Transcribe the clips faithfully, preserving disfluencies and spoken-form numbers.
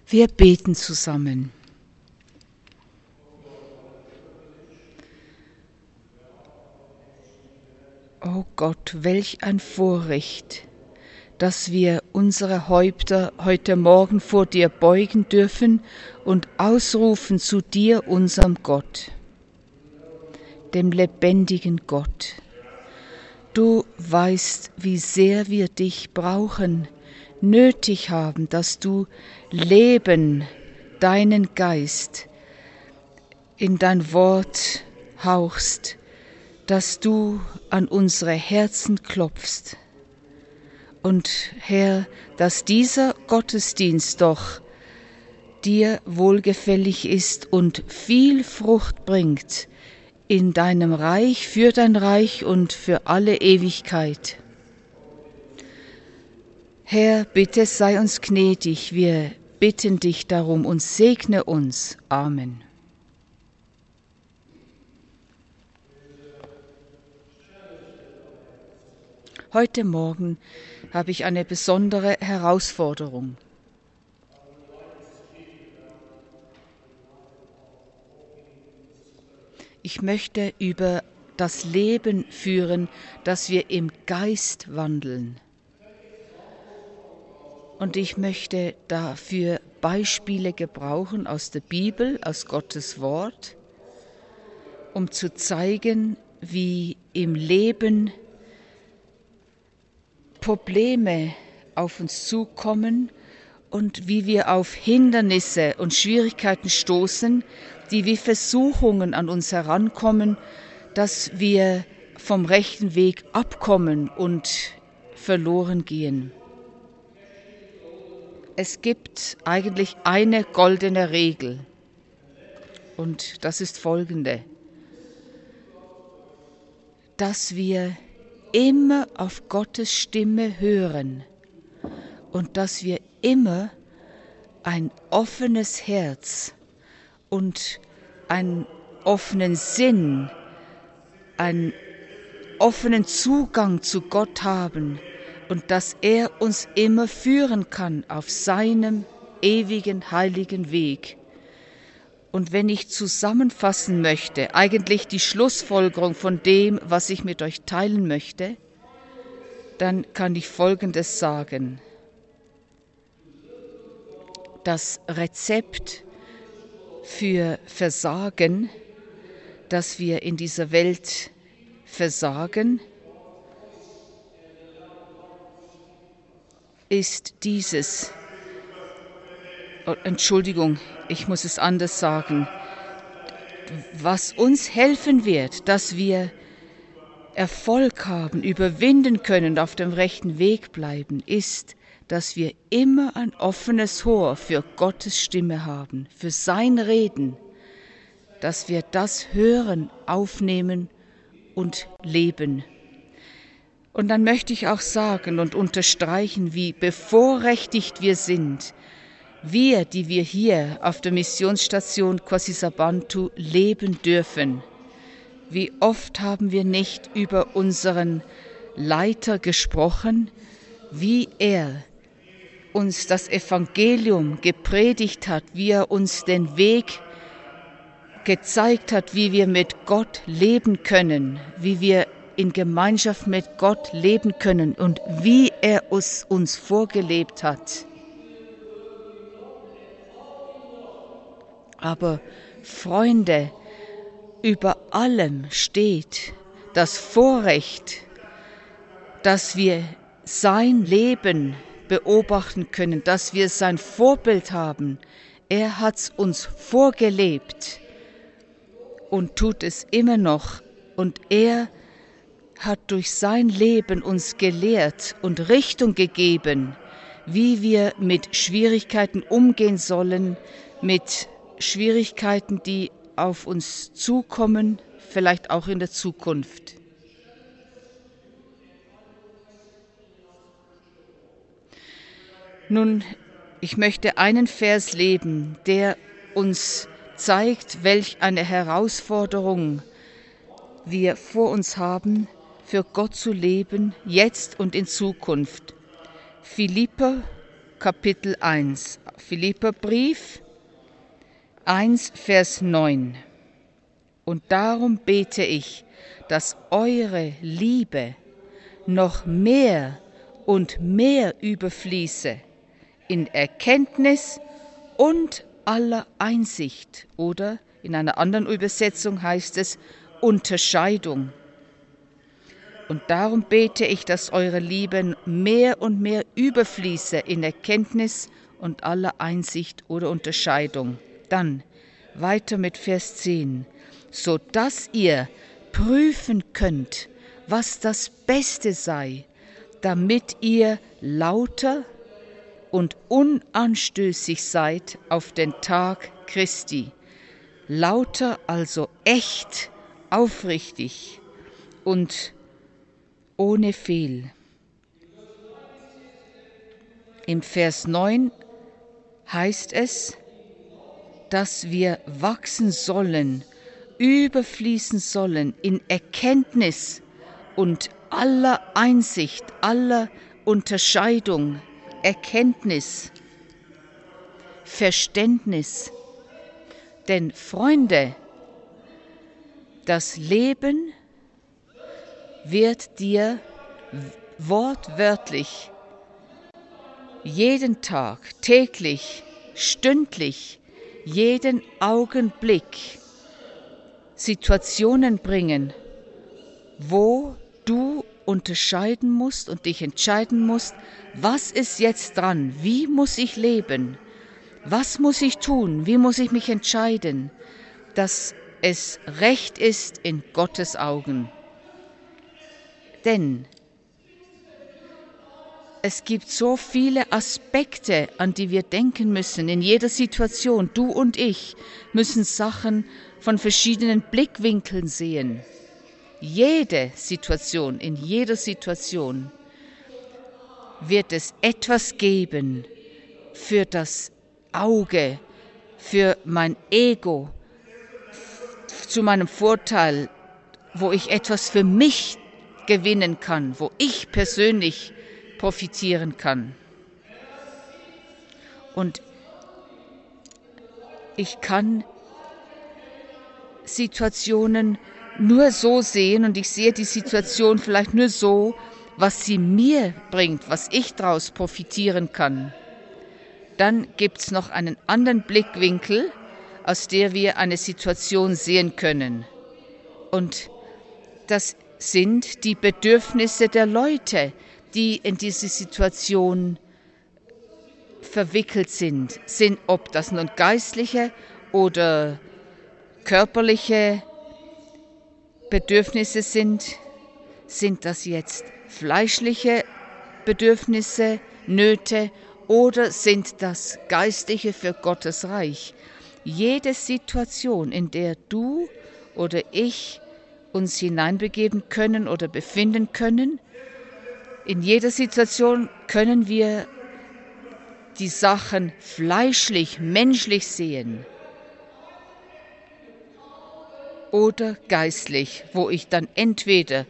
Wir beten zusammen. O Gott, welch ein Vorrecht, dass wir unsere Häupter heute Morgen vor dir beugen dürfen und ausrufen zu dir, unserem Gott, dem lebendigen Gott. Du weißt, wie sehr wir dich brauchen, nötig haben, dass du Leben, deinen Geist in dein Wort hauchst, dass du an unsere Herzen klopfst. Und Herr, dass dieser Gottesdienst doch dir wohlgefällig ist und viel Frucht bringt in deinem Reich, für dein Reich und für alle Ewigkeit. Herr, bitte sei uns gnädig, wir bitten dich darum und segne uns. Amen. Heute Morgen habe ich eine besondere Herausforderung. Ich möchte über das Leben führen, dass wir im Geist wandeln. Und ich möchte dafür Beispiele gebrauchen aus der Bibel, aus Gottes Wort, um zu zeigen, wie im Leben Probleme auf uns zukommen und wie wir auf Hindernisse und Schwierigkeiten stoßen, die wie Versuchungen an uns herankommen, dass wir vom rechten Weg abkommen und verloren gehen. Es gibt eigentlich eine goldene Regel und das ist folgende: dass wir immer auf Gottes Stimme hören und dass wir immer ein offenes Herz und einen offenen Sinn, einen offenen Zugang zu Gott haben und dass er uns immer führen kann auf seinem ewigen, heiligen Weg. Und wenn ich zusammenfassen möchte, eigentlich die Schlussfolgerung von dem, was ich mit euch teilen möchte, dann kann ich Folgendes sagen. Das Rezept für Versagen, dass wir in dieser Welt versagen, ist dieses. Oh, Entschuldigung, ich muss es anders sagen. Was uns helfen wird, dass wir Erfolg haben, überwinden können, auf dem rechten Weg bleiben, ist, dass wir immer ein offenes Ohr für Gottes Stimme haben, für sein Reden, dass wir das hören, aufnehmen und leben. Und dann möchte ich auch sagen und unterstreichen, wie bevorrechtigt wir sind, wir, die wir hier auf der Missionsstation Kwasisabantu leben dürfen. Wie oft haben wir nicht über unseren Leiter gesprochen, wie er uns das Evangelium gepredigt hat, wie er uns den Weg gezeigt hat, wie wir mit Gott leben können, wie wir in Gemeinschaft mit Gott leben können und wie er es uns vorgelebt hat. Aber Freunde, über allem steht das Vorrecht, dass wir sein Leben beobachten können, dass wir sein Vorbild haben. Er hat es uns vorgelebt und tut es immer noch. Und er hat durch sein Leben uns gelehrt und Richtung gegeben, wie wir mit Schwierigkeiten umgehen sollen, mit Schwierigkeiten, die auf uns zukommen, vielleicht auch in der Zukunft. Nun, ich möchte einen Vers lesen, der uns zeigt, welch eine Herausforderung wir vor uns haben, für Gott zu leben, jetzt und in Zukunft. Philipper Kapitel eins, Philipperbrief eins, Vers neun. Und darum bete ich, dass eure Liebe noch mehr und mehr überfließe in Erkenntnis und aller Einsicht. Oder in einer anderen Übersetzung heißt es Unterscheidung. Und darum bete ich, dass eure Liebe mehr und mehr überfließe in Erkenntnis und aller Einsicht oder Unterscheidung. Dann weiter mit Vers zehn. So dass ihr prüfen könnt, was das Beste sei, damit ihr lauter und unanstößig seid auf den Tag Christi. Lauter, also echt, aufrichtig und ohne Fehl. Im Vers neun heißt es, dass wir wachsen sollen, überfließen sollen in Erkenntnis und aller Einsicht, aller Unterscheidung, Erkenntnis, Verständnis. Denn Freunde, das Leben wird dir wortwörtlich jeden Tag, täglich, stündlich, jeden Augenblick Situationen bringen, wo du unterscheiden musst und dich entscheiden musst, was ist jetzt dran, wie muss ich leben, was muss ich tun, wie muss ich mich entscheiden, dass es recht ist in Gottes Augen. Denn es gibt so viele Aspekte, an die wir denken müssen in jeder Situation. Du und ich müssen Sachen von verschiedenen Blickwinkeln sehen. Jede Situation, in jeder Situation wird es etwas geben für das Auge, für mein Ego, zu meinem Vorteil, wo ich etwas für mich gewinnen kann, wo ich persönlich profitieren kann. Und ich kann Situationen nur so sehen und ich sehe die Situation vielleicht nur so, was sie mir bringt, was ich daraus profitieren kann. Dann gibt es noch einen anderen Blickwinkel, aus der wir eine Situation sehen können. Und das sind die Bedürfnisse der Leute, die in diese Situation verwickelt sind, sind, ob das nun geistliche oder körperliche Bedürfnisse sind, sind das jetzt fleischliche Bedürfnisse, Nöte oder sind das geistliche für Gottes Reich? Jede Situation, in der du oder ich uns hineinbegeben können oder befinden können, in jeder Situation können wir die Sachen fleischlich, menschlich sehen oder geistlich, wo ich dann entweder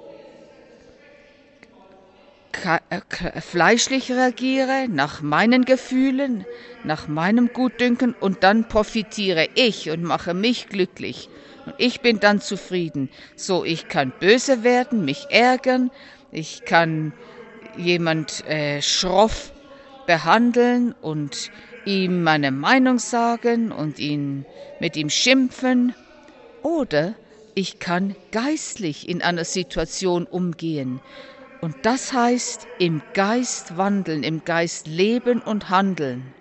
fleischlich reagiere, nach meinen Gefühlen, nach meinem Gutdünken und dann profitiere ich und mache mich glücklich und ich bin dann zufrieden. So, ich kann böse werden, mich ärgern, ich kann jemand äh, schroff behandeln und ihm meine Meinung sagen und ihn mit ihm schimpfen. Oder ich kann geistlich in einer Situation umgehen. Und das heißt, im Geist wandeln, im Geist leben und handeln.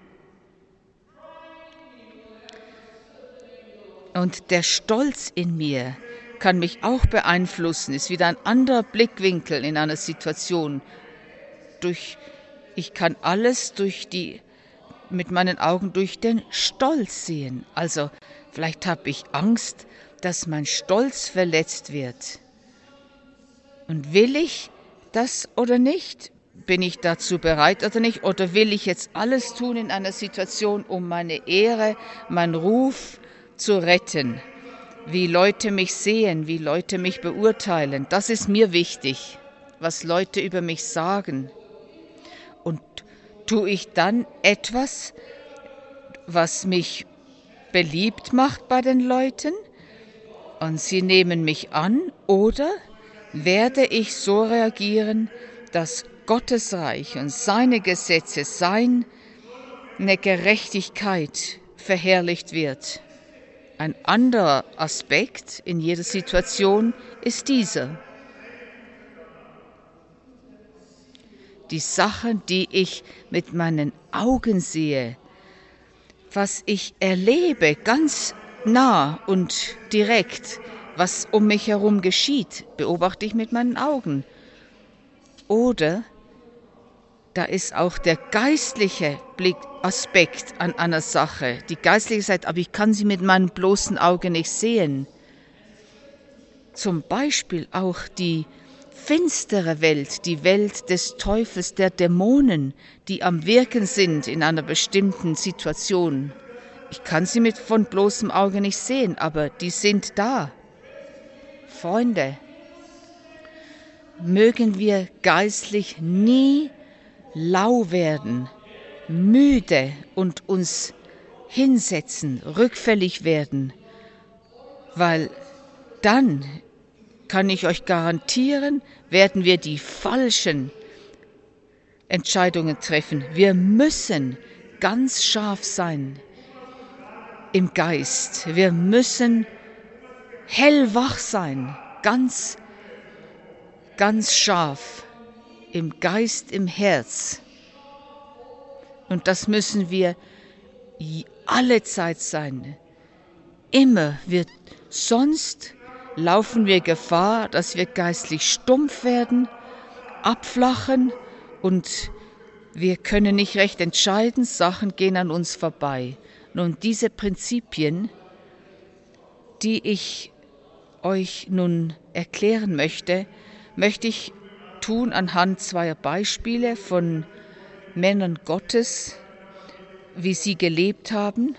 Und der Stolz in mir kann mich auch beeinflussen, ist wieder ein anderer Blickwinkel in einer Situation. Durch, ich kann alles durch die, mit meinen Augen durch den Stolz sehen. Also vielleicht habe ich Angst, dass mein Stolz verletzt wird. Und will ich das oder nicht? Bin ich dazu bereit oder nicht? Oder will ich jetzt alles tun in einer Situation, um meine Ehre, meinen Ruf zu retten? Wie Leute mich sehen, wie Leute mich beurteilen, das ist mir wichtig, was Leute über mich sagen. Und tue ich dann etwas, was mich beliebt macht bei den Leuten und sie nehmen mich an, oder werde ich so reagieren, dass Gottes Reich und seine Gesetze, seine Gerechtigkeit verherrlicht wird? Ein anderer Aspekt in jeder Situation ist dieser. Die Sachen, die ich mit meinen Augen sehe, was ich erlebe, ganz nah und direkt, was um mich herum geschieht, beobachte ich mit meinen Augen. Oder da ist auch der geistliche Blickaspekt an einer Sache, die geistliche Seite, aber ich kann sie mit meinem bloßen Auge nicht sehen. Zum Beispiel auch die finstere Welt, die Welt des Teufels, der Dämonen, die am Wirken sind in einer bestimmten Situation. Ich kann sie mit von bloßem Auge nicht sehen, aber die sind da. Freunde, mögen wir geistlich nie lau werden, müde und uns hinsetzen, rückfällig werden, weil dann kann ich euch garantieren, werden wir die falschen Entscheidungen treffen. Wir müssen ganz scharf sein im Geist. Wir müssen hellwach sein, ganz, ganz scharf im Geist, im Herz. Und das müssen wir alle Zeit sein. Immer wird, sonst laufen wir Gefahr, dass wir geistlich stumpf werden, abflachen und wir können nicht recht entscheiden, Sachen gehen an uns vorbei. Nun, diese Prinzipien, die ich euch nun erklären möchte, möchte ich tun anhand zweier Beispiele von Männern Gottes, wie sie gelebt haben.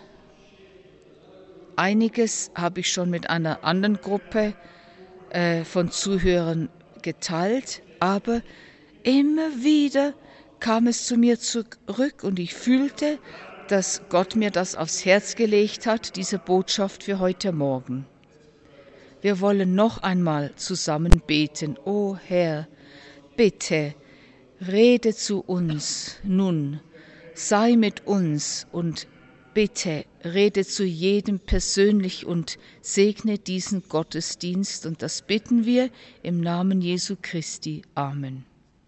Einiges habe ich schon mit einer anderen Gruppe äh, von Zuhörern geteilt, aber immer wieder kam es zu mir zurück und ich fühlte, dass Gott mir das aufs Herz gelegt hat, diese Botschaft für heute Morgen. Wir wollen noch einmal zusammen beten. O Herr, bitte, rede zu uns nun, sei mit uns und bitte, rede zu jedem persönlich und segne diesen Gottesdienst. Und das bitten wir im Namen Jesu Christi. Amen.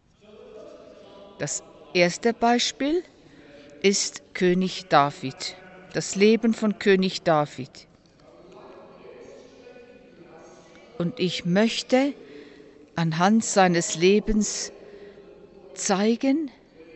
Das erste Beispiel ist König David, das Leben von König David. Und ich möchte anhand seines Lebens zeigen,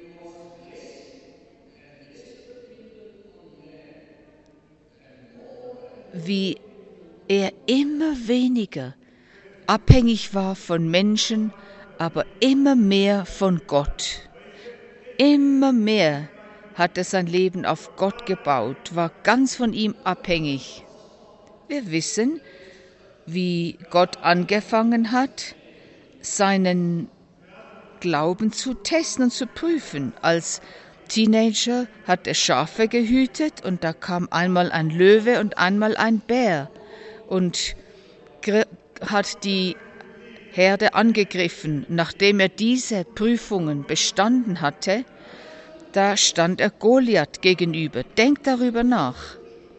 wie er immer weniger abhängig war von Menschen, aber immer mehr von Gott. Immer mehr hat er sein Leben auf Gott gebaut, war ganz von ihm abhängig. Wir wissen, wie Gott angefangen hat, seinen Glauben zu testen und zu prüfen. Als Teenager hat er Schafe gehütet und da kam einmal ein Löwe und einmal ein Bär und hat die Herde angegriffen. Nachdem er diese Prüfungen bestanden hatte, da stand er Goliath gegenüber. Denkt darüber nach.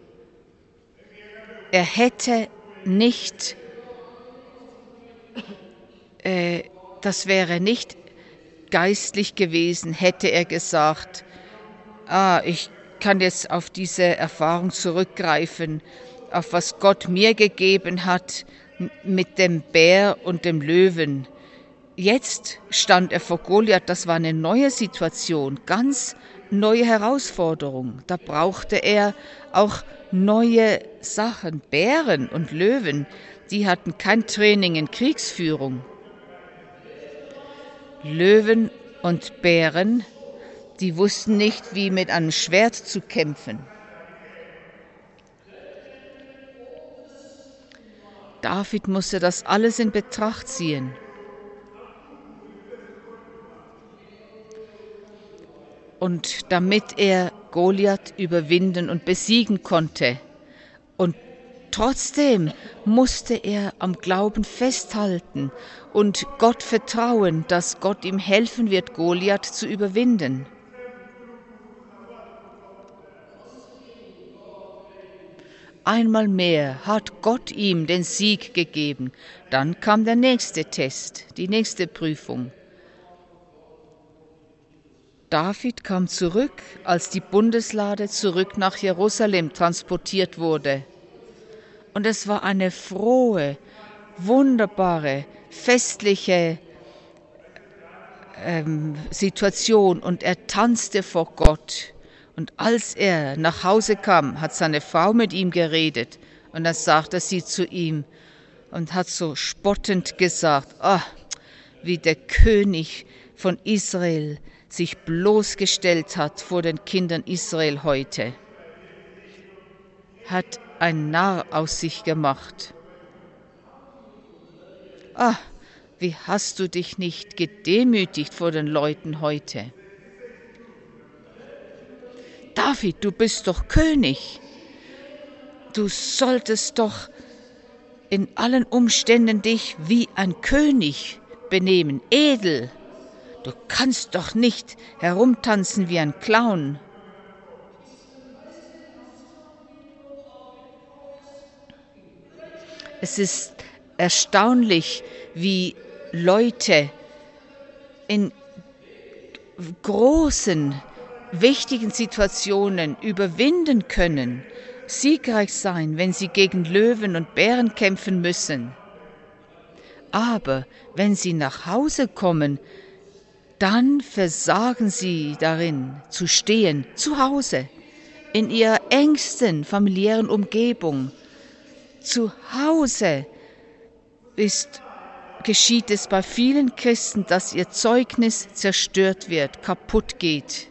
Er hätte nicht, äh, das wäre nicht geistlich gewesen, hätte er gesagt, ah, ich kann jetzt auf diese Erfahrung zurückgreifen, auf was Gott mir gegeben hat mit dem Bär und dem Löwen. Jetzt stand er vor Goliath, das war eine neue Situation, ganz neue Herausforderung. Da brauchte er auch neue Sachen. Bären und Löwen, die hatten kein Training in Kriegsführung. Löwen und Bären, die wussten nicht, wie mit einem Schwert zu kämpfen. David musste das alles in Betracht ziehen. und damit er Goliath überwinden und besiegen konnte. Und trotzdem musste er am Glauben festhalten und Gott vertrauen, dass Gott ihm helfen wird, Goliath zu überwinden. Einmal mehr hat Gott ihm den Sieg gegeben. Dann kam der nächste Test, die nächste Prüfung. David kam zurück, als die Bundeslade zurück nach Jerusalem transportiert wurde. Und es war eine frohe, wunderbare, festliche ähm, Situation und er tanzte vor Gott. Und als er nach Hause kam, hat seine Frau mit ihm geredet und dann sagte sie zu ihm und hat so spottend gesagt, ah, wie der König von Israel sich bloßgestellt hat vor den Kindern Israel heute, hat ein Narr aus sich gemacht. Ah, wie hast du dich nicht gedemütigt vor den Leuten heute? David, du bist doch König. Du solltest doch in allen Umständen dich wie ein König benehmen, edel. Du kannst doch nicht herumtanzen wie ein Clown. Es ist erstaunlich, wie Leute in großen, wichtigen Situationen überwinden können, siegreich sein, wenn sie gegen Löwen und Bären kämpfen müssen. Aber wenn sie nach Hause kommen, dann versagen sie darin, zu stehen, zu Hause, in ihrer engsten familiären Umgebung. Zu Hause ist, geschieht es bei vielen Christen, dass ihr Zeugnis zerstört wird, kaputt geht.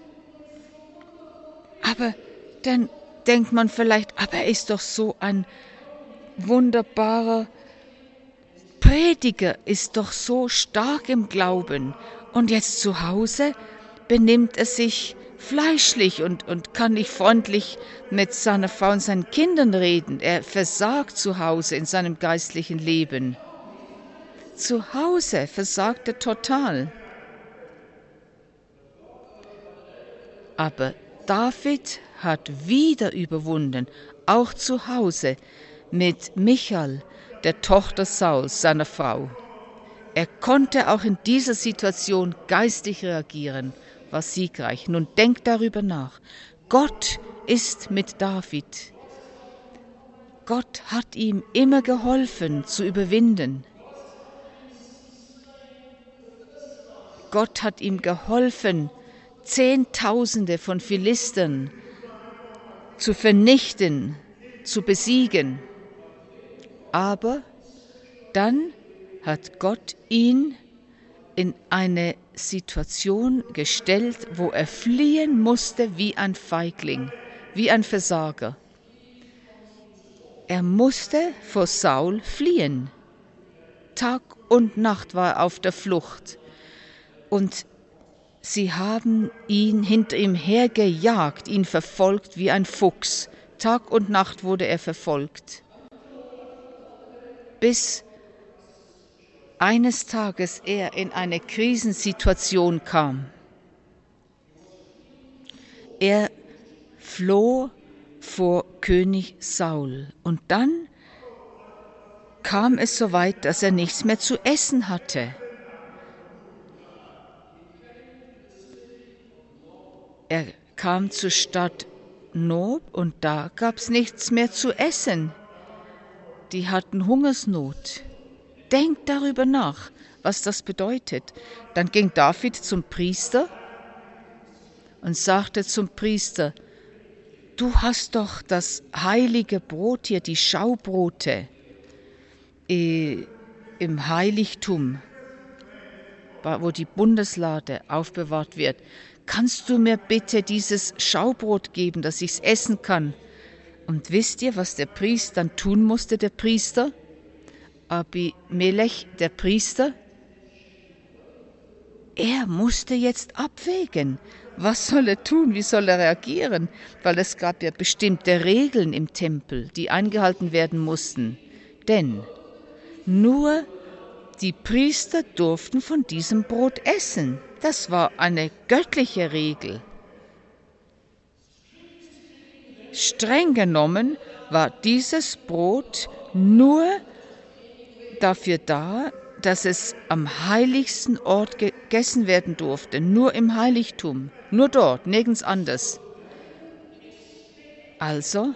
Aber dann denkt man vielleicht, aber er ist doch so ein wunderbarer Prediger, ist doch so stark im Glauben. Und jetzt zu Hause benimmt er sich fleischlich und, und kann nicht freundlich mit seiner Frau und seinen Kindern reden. Er versagt zu Hause in seinem geistlichen Leben. Zu Hause versagt er total. Aber David hat wieder überwunden, auch zu Hause, mit Michal, der Tochter Sauls, seiner Frau. Er konnte auch in dieser Situation geistig reagieren, war siegreich. Nun denkt darüber nach. Gott ist mit David. Gott hat ihm immer geholfen zu überwinden. Gott hat ihm geholfen, Zehntausende von Philistern zu vernichten, zu besiegen. Aber dann hat Gott ihn in eine Situation gestellt, wo er fliehen musste wie ein Feigling, wie ein Versager. Er musste vor Saul fliehen. Tag und Nacht war er auf der Flucht. Und sie haben ihn hinter ihm hergejagt, ihn verfolgt wie ein Fuchs. Tag und Nacht wurde er verfolgt. Bis eines Tages er in eine Krisensituation kam. Er floh vor König Saul und dann kam es so weit, dass er nichts mehr zu essen hatte. Er kam zur Stadt Nob und da gab es nichts mehr zu essen. Die hatten Hungersnot. Denkt darüber nach, was das bedeutet. Dann ging David zum Priester und sagte zum Priester, du hast doch das heilige Brot hier, die Schaubrote äh, im Heiligtum, wo die Bundeslade aufbewahrt wird. Kannst du mir bitte dieses Schaubrot geben, dass ich es essen kann? Und wisst ihr, was der Priester dann tun musste, der Priester? Abimelech, der Priester? Er musste jetzt abwägen, Was soll er tun? Wie soll er reagieren? Weil es gab ja bestimmte Regeln im Tempel, die eingehalten werden mussten. Denn nur die Priester durften von diesem Brot essen. Das war eine göttliche Regel. Streng genommen war dieses Brot nur dafür da, dass es am heiligsten Ort gegessen werden durfte, nur im Heiligtum, nur dort, nirgends anders. Also,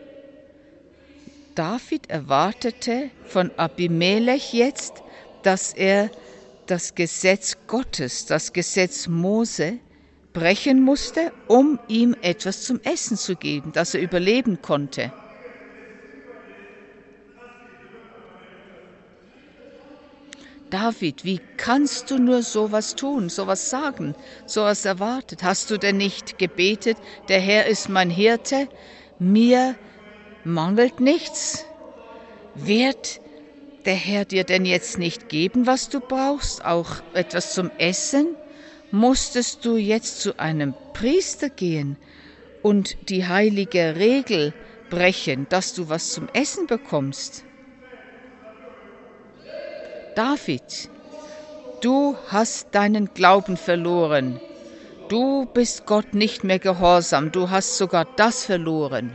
David erwartete von Abimelech jetzt, dass er das Gesetz Gottes, das Gesetz Mose, brechen musste, um ihm etwas zum Essen zu geben, dass er überleben konnte. David, wie kannst du nur sowas tun, sowas sagen, sowas erwartet? Hast du denn nicht gebetet, der Herr ist mein Hirte, mir mangelt nichts? Wird der Herr dir denn jetzt nicht geben, was du brauchst, auch etwas zum Essen? Musstest du jetzt zu einem Priester gehen und die heilige Regel brechen, dass du was zum Essen bekommst? David, du hast deinen Glauben verloren. Du bist Gott nicht mehr gehorsam. Du hast sogar das verloren.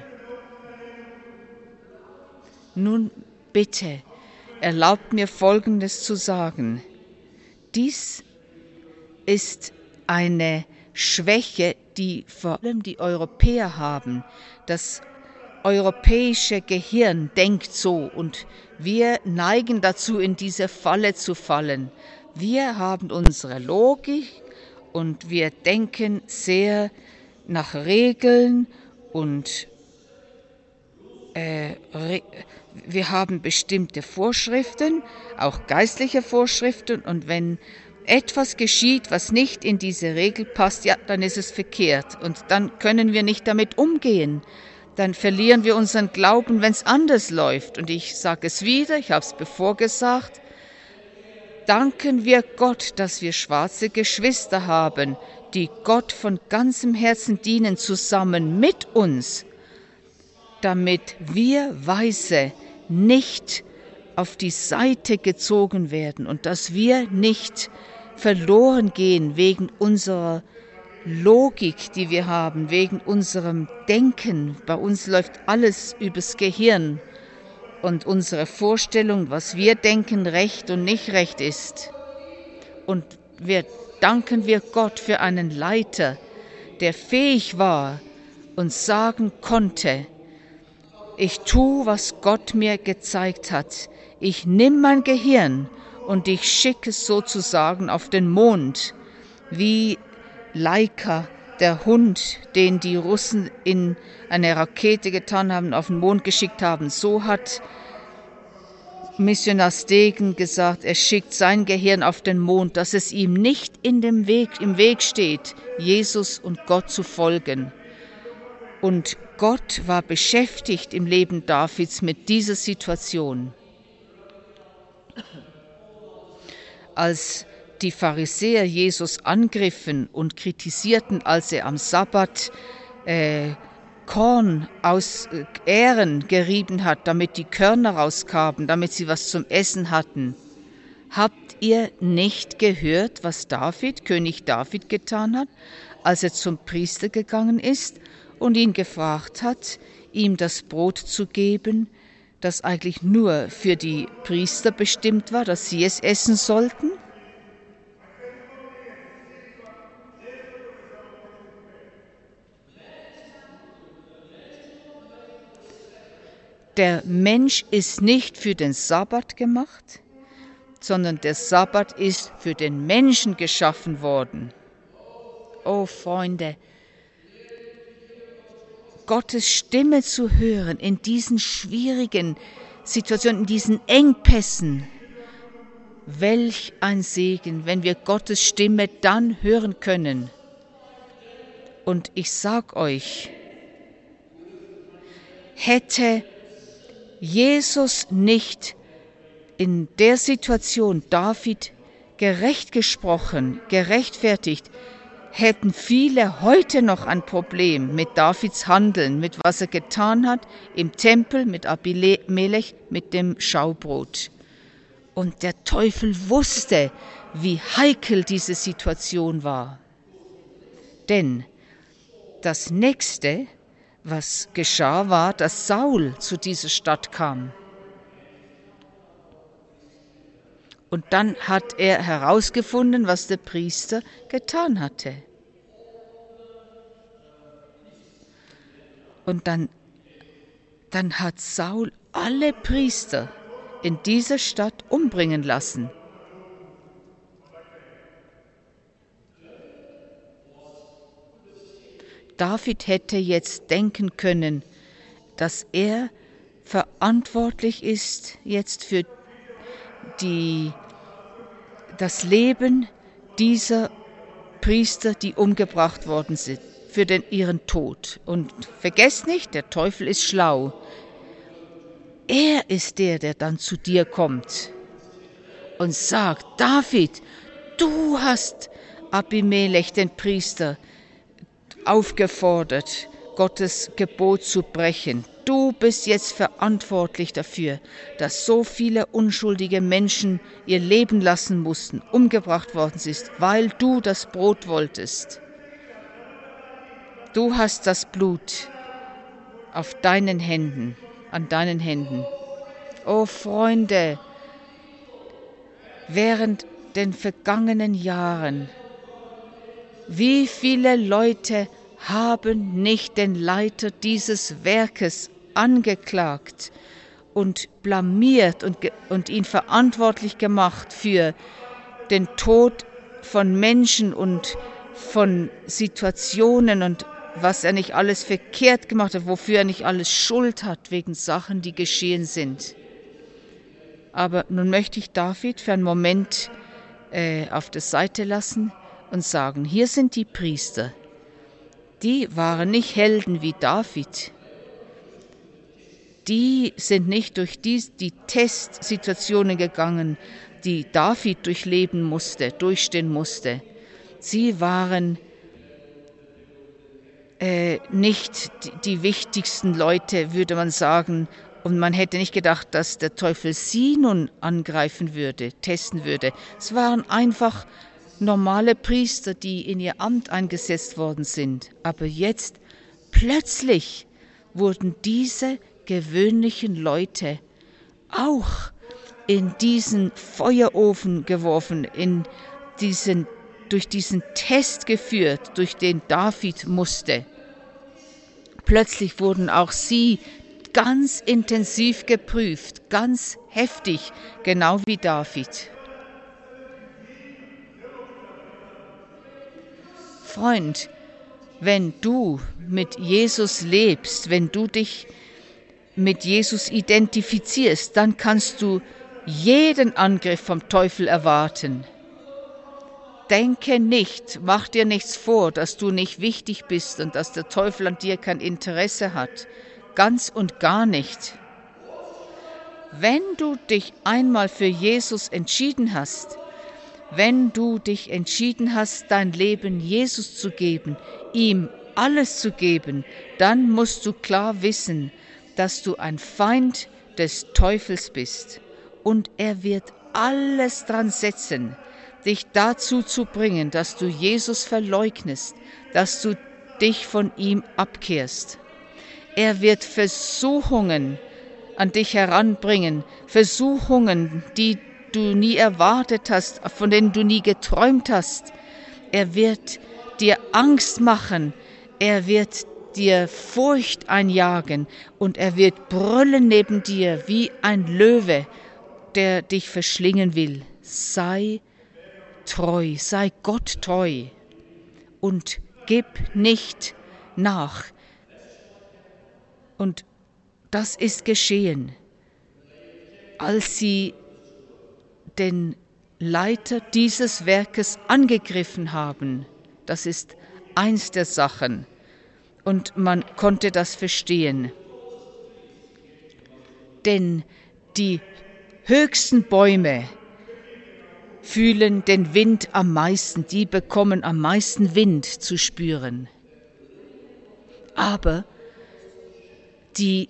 Nun bitte, erlaubt mir Folgendes zu sagen. Dies ist eine Schwäche, die vor allem die Europäer haben. Das europäische Gehirn denkt so und wir neigen dazu, in diese Falle zu fallen. Wir haben unsere Logik und wir denken sehr nach Regeln und äh, Re- wir haben bestimmte Vorschriften, auch geistliche Vorschriften, und wenn etwas geschieht, was nicht in diese Regel passt, ja, dann ist es verkehrt und dann können wir nicht damit umgehen. Dann verlieren wir unseren Glauben, wenn es anders läuft. Und ich sage es wieder, ich habe es bevor gesagt, danken wir Gott, dass wir schwarze Geschwister haben, die Gott von ganzem Herzen dienen, zusammen mit uns, damit wir Weiße nicht auf die Seite gezogen werden und dass wir nicht verloren gehen wegen unserer Logik, die wir haben, wegen unserem Denken. Bei uns läuft alles übers Gehirn und unsere Vorstellung, was wir denken, recht und nicht recht ist. Und wir danken wir Gott für einen Leiter, der fähig war und sagen konnte, ich tue, was Gott mir gezeigt hat. Ich nehme mein Gehirn und ich schicke es sozusagen auf den Mond, wie Laika, der Hund, den die Russen in eine Rakete getan haben, auf den Mond geschickt haben. So hat Missionar Stegen gesagt, er schickt sein Gehirn auf den Mond, dass es ihm nicht in dem Weg, im Weg steht, Jesus und Gott zu folgen. Und Gott war beschäftigt im Leben Davids mit dieser Situation. Als die Pharisäer Jesus angriffen und kritisierten, als er am Sabbat äh, Korn aus äh, Ähren gerieben hat, damit die Körner rauskamen, damit sie was zum Essen hatten. Habt ihr nicht gehört, was David, König David getan hat, als er zum Priester gegangen ist und ihn gefragt hat, ihm das Brot zu geben, das eigentlich nur für die Priester bestimmt war, dass sie es essen sollten? Der Mensch ist nicht für den Sabbat gemacht, sondern der Sabbat ist für den Menschen geschaffen worden. Oh Freunde, Gottes Stimme zu hören in diesen schwierigen Situationen, in diesen Engpässen. Welch ein Segen, wenn wir Gottes Stimme dann hören können. Und ich sag euch, hätte Jesus nicht in der Situation David gerecht gesprochen, gerechtfertigt, hätten viele heute noch ein Problem mit Davids Handeln, mit was er getan hat im Tempel, mit Abimelech, mit dem Schaubrot. Und der Teufel wusste, wie heikel diese Situation war. Denn das Nächste, was geschah, war, dass Saul zu dieser Stadt kam. Und dann hat er herausgefunden, was der Priester getan hatte. Und dann, dann hat Saul alle Priester in dieser Stadt umbringen lassen. David hätte jetzt denken können, dass er verantwortlich ist jetzt für die, das Leben dieser Priester, die umgebracht worden sind, für den, ihren Tod. Und vergesst nicht, der Teufel ist schlau. Er ist der, der dann zu dir kommt und sagt, David, du hast Abimelech, den Priester, aufgefordert, Gottes Gebot zu brechen. Du bist jetzt verantwortlich dafür, dass so viele unschuldige Menschen ihr Leben lassen mussten, umgebracht worden sind, weil du das Brot wolltest. Du hast das Blut auf deinen Händen, an deinen Händen. Oh Freunde, während den vergangenen Jahren, wie viele Leute haben nicht den Leiter dieses Werkes angeklagt und blamiert und, und ihn verantwortlich gemacht für den Tod von Menschen und von Situationen und was er nicht alles verkehrt gemacht hat, wofür er nicht alles Schuld hat, wegen Sachen, die geschehen sind. Aber nun möchte ich David für einen Moment äh, auf der Seite lassen und sagen, hier sind die Priester. Die waren nicht Helden wie David. Die sind nicht durch die, die Testsituationen gegangen, die David durchleben musste, durchstehen musste. Sie waren äh, nicht die, die wichtigsten Leute, würde man sagen. Und man hätte nicht gedacht, dass der Teufel sie nun angreifen würde, testen würde. Es waren einfach normale Priester, die in ihr Amt eingesetzt worden sind. Aber jetzt plötzlich wurden diese gewöhnlichen Leute auch in diesen Feuerofen geworfen, in diesen, durch diesen Test geführt, durch den David musste. Plötzlich wurden auch sie ganz intensiv geprüft, ganz heftig, genau wie David. Freund, wenn du mit Jesus lebst, wenn du dich mit Jesus identifizierst, dann kannst du jeden Angriff vom Teufel erwarten. Denke nicht, mach dir nichts vor, dass du nicht wichtig bist und dass der Teufel an dir kein Interesse hat. Ganz und gar nicht. Wenn du dich einmal für Jesus entschieden hast, wenn du dich entschieden hast, dein Leben Jesus zu geben, ihm alles zu geben, dann musst du klar wissen, dass du ein Feind des Teufels bist. Und er wird alles dran setzen, dich dazu zu bringen, dass du Jesus verleugnest, dass du dich von ihm abkehrst. Er wird Versuchungen an dich heranbringen, Versuchungen, die du nie erwartet hast, von denen du nie geträumt hast. Er wird dir Angst machen, er wird dir Furcht einjagen und er wird brüllen neben dir wie ein Löwe, der dich verschlingen will. Sei treu, sei Gott treu und gib nicht nach. Und das ist geschehen, als sie den Leiter dieses Werkes angegriffen haben. Das ist eins der Sachen. Und man konnte das verstehen. Denn die höchsten Bäume fühlen den Wind am meisten, die bekommen am meisten Wind zu spüren. Aber die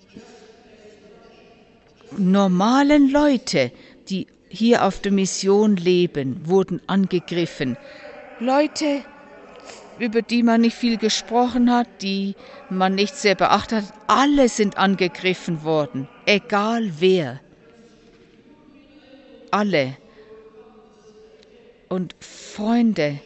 normalen Leute, die hier auf der Mission leben, wurden angegriffen. Leute, über die man nicht viel gesprochen hat, die man nicht sehr beachtet hat, alle sind angegriffen worden, egal wer. Alle. Und Freunde,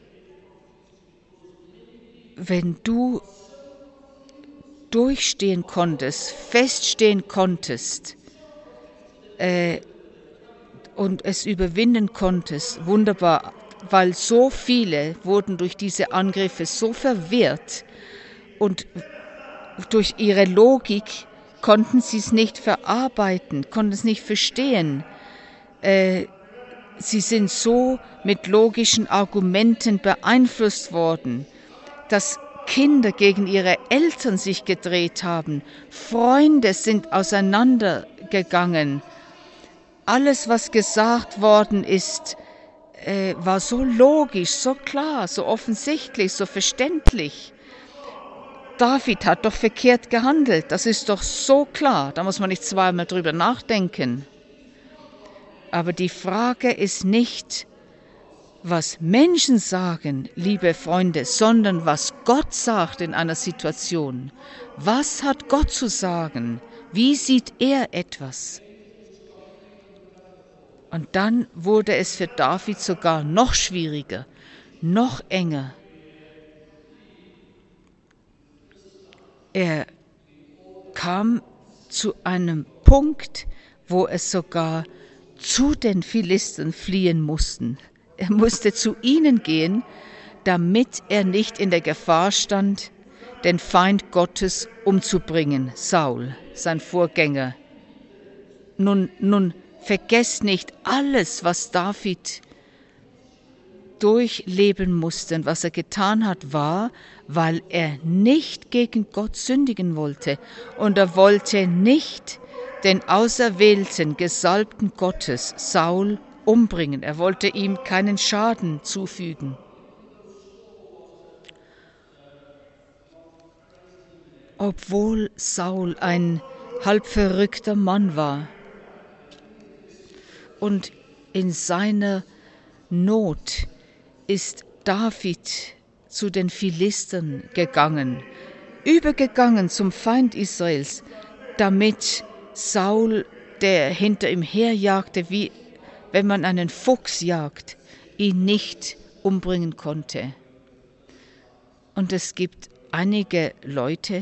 wenn du durchstehen konntest, feststehen konntest äh, und es überwinden konntest, wunderbar, weil so viele wurden durch diese Angriffe so verwirrt und durch ihre Logik konnten sie es nicht verarbeiten, konnten es nicht verstehen. Äh, sie sind so mit logischen Argumenten beeinflusst worden, dass Kinder gegen ihre Eltern sich gedreht haben, Freunde sind auseinandergegangen. Alles, was gesagt worden ist, äh, war so logisch, so klar, so offensichtlich, so verständlich. David hat doch verkehrt gehandelt, das ist doch so klar, da muss man nicht zweimal drüber nachdenken. Aber die Frage ist nicht, was Menschen sagen, liebe Freunde, sondern was Gott sagt in einer Situation. Was hat Gott zu sagen? Wie sieht er etwas? Und dann wurde es für David sogar noch schwieriger, noch enger. Er kam zu einem Punkt, wo es sogar zu den Philistern fliehen mussten. Er musste zu ihnen gehen, damit er nicht in der Gefahr stand, den Feind Gottes umzubringen, Saul, sein Vorgänger. Nun, nun vergesst nicht alles, was David durchleben musste und was er getan hat, war, weil er nicht gegen Gott sündigen wollte und er wollte nicht den auserwählten, Gesalbten Gottes, Saul, umbringen. Er wollte ihm keinen Schaden zufügen. Obwohl Saul ein halb verrückter Mann war und in seiner Not ist David zu den Philistern gegangen, übergegangen zum Feind Israels, damit Saul, der hinter ihm herjagte, wie wenn man einen Fuchs jagt, ihn nicht umbringen konnte. Und es gibt einige Leute,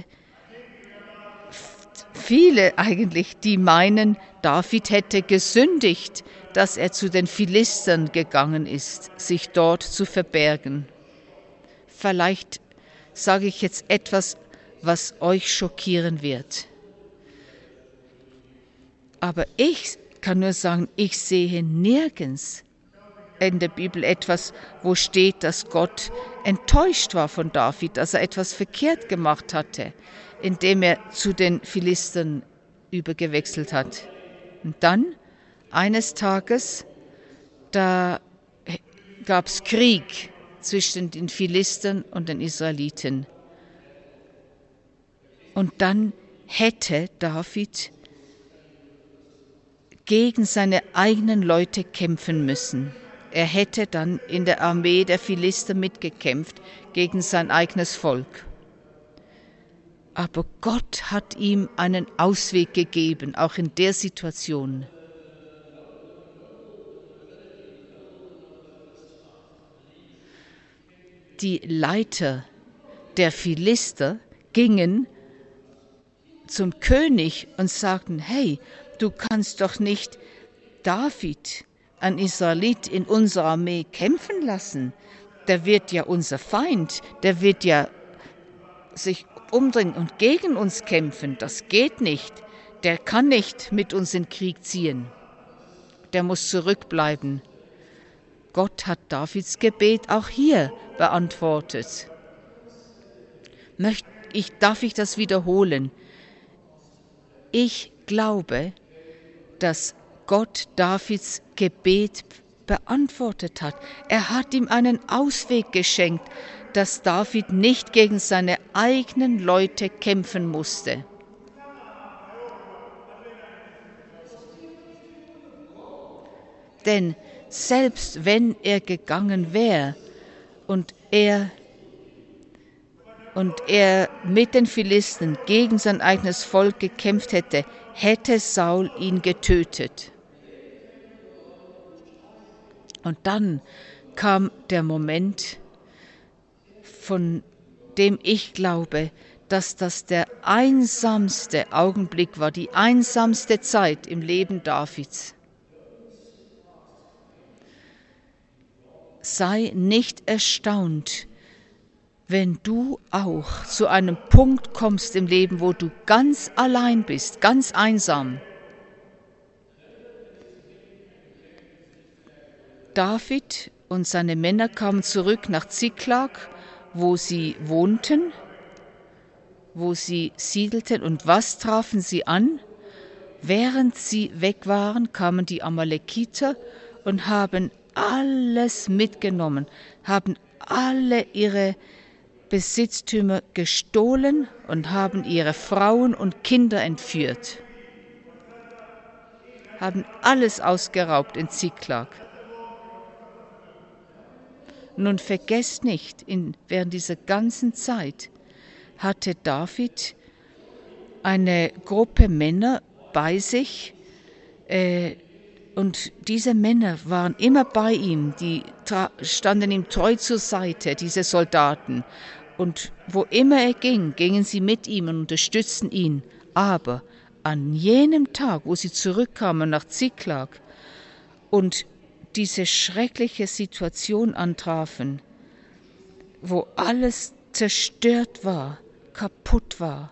viele eigentlich, die meinen, David hätte gesündigt, dass er zu den Philistern gegangen ist, sich dort zu verbergen. Vielleicht sage ich jetzt etwas, was euch schockieren wird. Aber ich kann nur sagen, ich sehe nirgends in der Bibel etwas, wo steht, dass Gott enttäuscht war von David, dass er etwas verkehrt gemacht hatte, indem er zu den Philistern übergewechselt hat. Und dann, eines Tages, da gab es Krieg zwischen den Philistern und den Israeliten. Und dann hätte David gegen seine eigenen Leute kämpfen müssen. Er hätte dann in der Armee der Philister mitgekämpft gegen sein eigenes Volk. Aber Gott hat ihm einen Ausweg gegeben, auch in der Situation. Die Leiter der Philister gingen zum König und sagten, hey, du kannst doch nicht David, ein Israelit, in unserer Armee kämpfen lassen. Der wird ja unser Feind, der wird ja sich umdrehen und gegen uns kämpfen. Das geht nicht. Der kann nicht mit uns in Krieg ziehen. Der muss zurückbleiben. Gott hat Davids Gebet auch hier beantwortet. Möcht, ich, darf ich das wiederholen? Ich glaube, dass Gott Davids Gebet beantwortet hat. Er hat ihm einen Ausweg geschenkt, dass David nicht gegen seine eigenen Leute kämpfen musste. Denn selbst wenn er gegangen wäre und er, und er mit den Philisten gegen sein eigenes Volk gekämpft hätte, hätte Saul ihn getötet. Und dann kam der Moment, von dem ich glaube, dass das der einsamste Augenblick war, die einsamste Zeit im Leben Davids. Sei nicht erstaunt, wenn du auch zu einem Punkt kommst im Leben, wo du ganz allein bist, ganz einsam. David und seine Männer kamen zurück nach Ziklag, wo sie wohnten, wo sie siedelten. Und was trafen sie an? Während sie weg waren, kamen die Amalekiter und haben alles mitgenommen, haben alle ihre Besitztümer gestohlen und haben ihre Frauen und Kinder entführt, haben alles ausgeraubt in Ziklag. Nun vergesst nicht, in, während dieser ganzen Zeit hatte David eine Gruppe Männer bei sich, äh, und diese Männer waren immer bei ihm, die standen ihm treu zur Seite, diese Soldaten. Und wo immer er ging, gingen sie mit ihm und unterstützten ihn. Aber an jenem Tag, wo sie zurückkamen nach Ziklag und diese schreckliche Situation antrafen, wo alles zerstört war, kaputt war,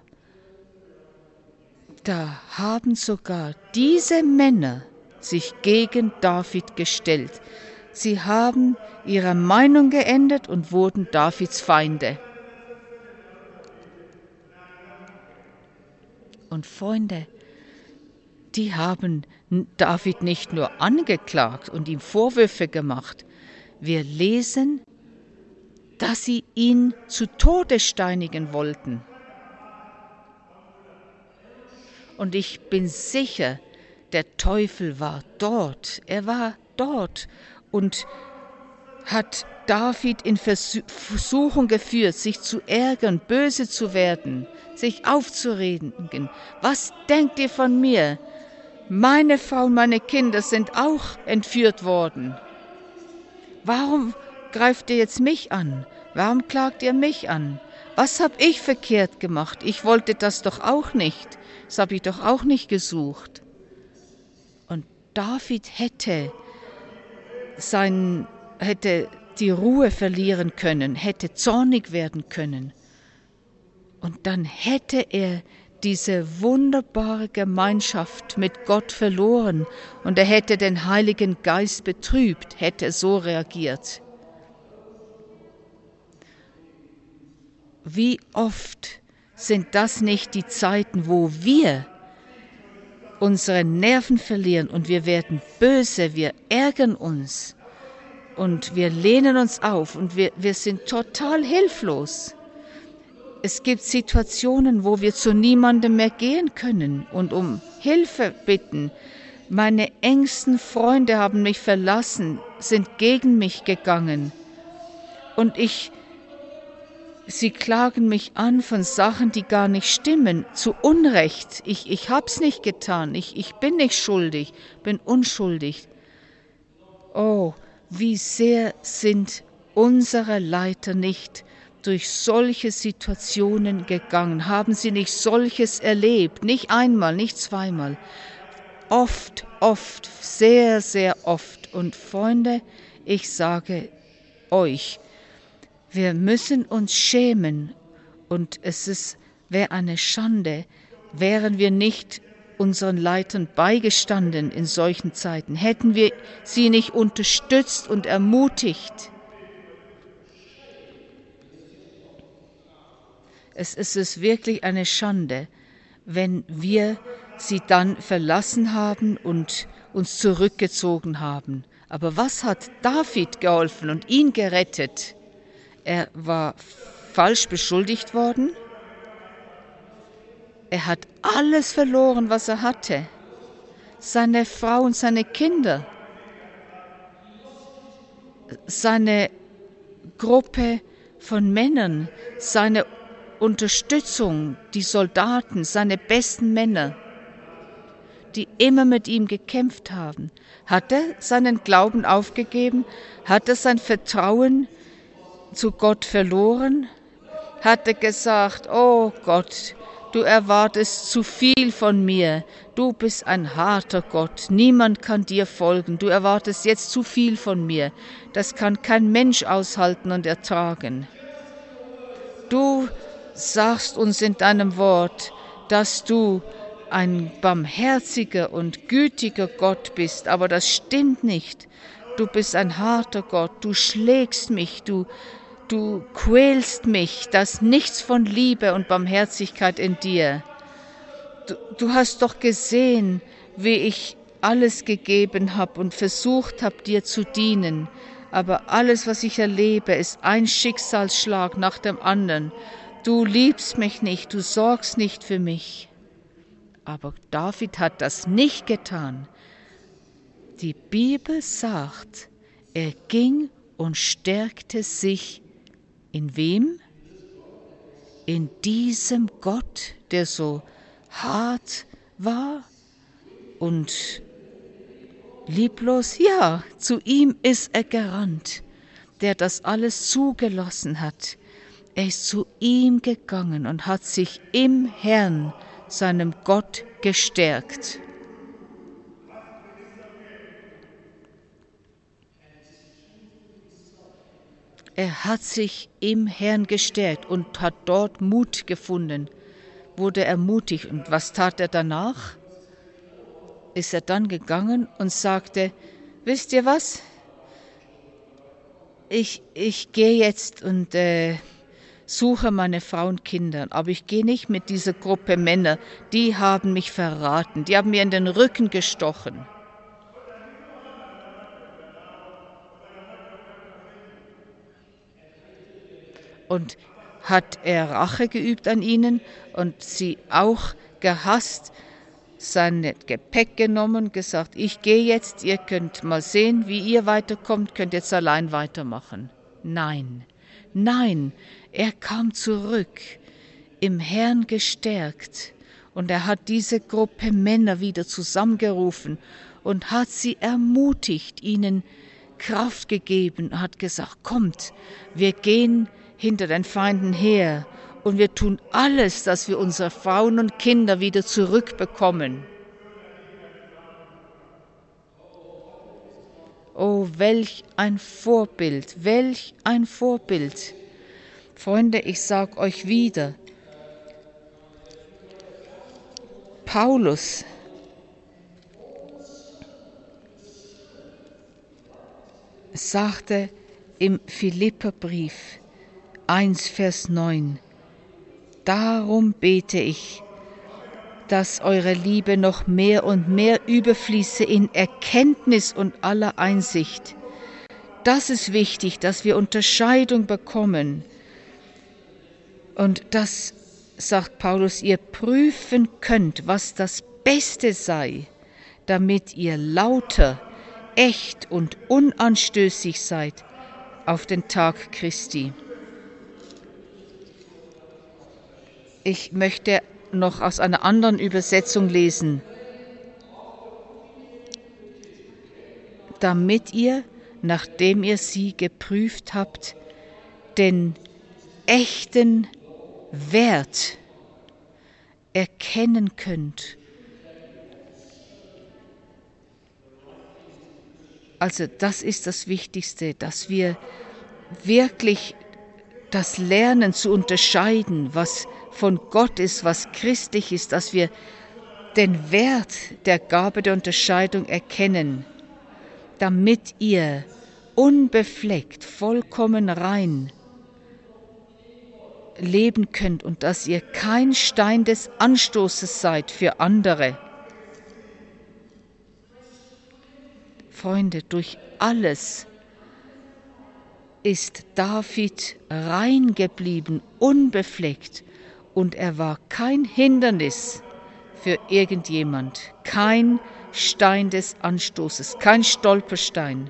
da haben sogar diese Männer sich gegen David gestellt. Sie haben ihre Meinung geändert und wurden Davids Feinde. Und Freunde, die haben David nicht nur angeklagt und ihm Vorwürfe gemacht. Wir lesen, dass sie ihn zu Tode steinigen wollten. Und ich bin sicher, der Teufel war dort. Er war dort und hat David in Versuchung geführt, sich zu ärgern, böse zu werden, sich aufzureden. Was denkt ihr von mir? Meine Frau und meine Kinder sind auch entführt worden. Warum greift ihr jetzt mich an? Warum klagt ihr mich an? Was habe ich verkehrt gemacht? Ich wollte das doch auch nicht. Das habe ich doch auch nicht gesucht. Und David hätte, sein, hätte die Ruhe verlieren können, hätte zornig werden können. Und dann hätte er diese wunderbare Gemeinschaft mit Gott verloren und er hätte den Heiligen Geist betrübt, hätte er so reagiert. Wie oft sind das nicht die Zeiten, wo wir unsere Nerven verlieren und wir werden böse, wir ärgern uns und wir lehnen uns auf und wir, wir sind total hilflos. Es gibt Situationen, wo wir zu niemandem mehr gehen können und um Hilfe bitten. Meine engsten Freunde haben mich verlassen, sind gegen mich gegangen. Und ich, sie klagen mich an von Sachen, die gar nicht stimmen, zu Unrecht. Ich, ich hab's nicht getan, ich, ich bin nicht schuldig, bin unschuldig. Oh, wie sehr sind unsere Leiter nicht durch solche Situationen gegangen? Haben sie nicht solches erlebt? Nicht einmal, nicht zweimal. Oft, oft, sehr, sehr oft. Und Freunde, ich sage euch, wir müssen uns schämen und es ist, wäre eine Schande, wären wir nicht unseren Leitern beigestanden in solchen Zeiten, hätten wir sie nicht unterstützt und ermutigt. Es ist es wirklich eine Schande, wenn wir sie dann verlassen haben und uns zurückgezogen haben. Aber was hat David geholfen und ihn gerettet? Er war falsch beschuldigt worden. Er hat alles verloren, was er hatte. Seine Frau und seine Kinder. Seine Gruppe von Männern. Seine Unterstützung, die Soldaten, seine besten Männer, die immer mit ihm gekämpft haben. Hat er seinen Glauben aufgegeben? Hat er sein Vertrauen zu Gott verloren? Hat er gesagt, oh Gott, du erwartest zu viel von mir, du bist ein harter Gott, niemand kann dir folgen, du erwartest jetzt zu viel von mir, das kann kein Mensch aushalten und ertragen. Du sagst uns in deinem Wort, dass du ein barmherziger und gütiger Gott bist, aber das stimmt nicht. Du bist ein harter Gott, du schlägst mich, du, du quälst mich, da ist nichts von Liebe und Barmherzigkeit in dir. Du, du hast doch gesehen, wie ich alles gegeben habe und versucht habe, dir zu dienen, aber alles, was ich erlebe, ist ein Schicksalsschlag nach dem anderen. Du liebst mich nicht, du sorgst nicht für mich. Aber David hat das nicht getan. Die Bibel sagt, er ging und stärkte sich in wem? In diesem Gott, der so hart war und lieblos. Ja, zu ihm ist er gerannt, der das alles zugelassen hat. Er ist zu ihm gegangen und hat sich im Herrn, seinem Gott, gestärkt. Er hat sich im Herrn gestärkt und hat dort Mut gefunden, wurde ermutigt. Und was tat er danach? Ist er dann gegangen und sagte, wisst ihr was? Ich, ich gehe jetzt und äh, suche meine Frau und Kinder, aber ich gehe nicht mit dieser Gruppe Männer, die haben mich verraten, die haben mir in den Rücken gestochen. Und hat er Rache geübt an ihnen und sie auch gehasst, sein Gepäck genommen, gesagt, ich gehe jetzt, ihr könnt mal sehen, wie ihr weiterkommt, könnt jetzt allein weitermachen. Nein, nein, er kam zurück, im Herrn gestärkt, und er hat diese Gruppe Männer wieder zusammengerufen und hat sie ermutigt, ihnen Kraft gegeben, hat gesagt, kommt, wir gehen hinter den Feinden her und wir tun alles, dass wir unsere Frauen und Kinder wieder zurückbekommen. Oh, welch ein Vorbild, welch ein Vorbild. Freunde, ich sage euch wieder, Paulus sagte im Philipperbrief eins, Vers neun, darum bete ich, dass eure Liebe noch mehr und mehr überfließe in Erkenntnis und aller Einsicht. Das ist wichtig, dass wir Unterscheidung bekommen. Und das, sagt Paulus, ihr prüfen könnt, was das Beste sei, damit ihr lauter, echt und unanstößig seid auf den Tag Christi. Ich möchte noch aus einer anderen Übersetzung lesen. Damit ihr, nachdem ihr sie geprüft habt, den echten Wert erkennen könnt. Also das ist das Wichtigste, dass wir wirklich das lernen zu unterscheiden, was von Gott ist, was christlich ist, dass wir den Wert der Gabe der Unterscheidung erkennen, damit ihr unbefleckt, vollkommen rein leben könnt und dass ihr kein Stein des Anstoßes seid für andere. Freunde, durch alles ist David rein geblieben, unbefleckt, und er war kein Hindernis für irgendjemand, kein Stein des Anstoßes, kein Stolperstein.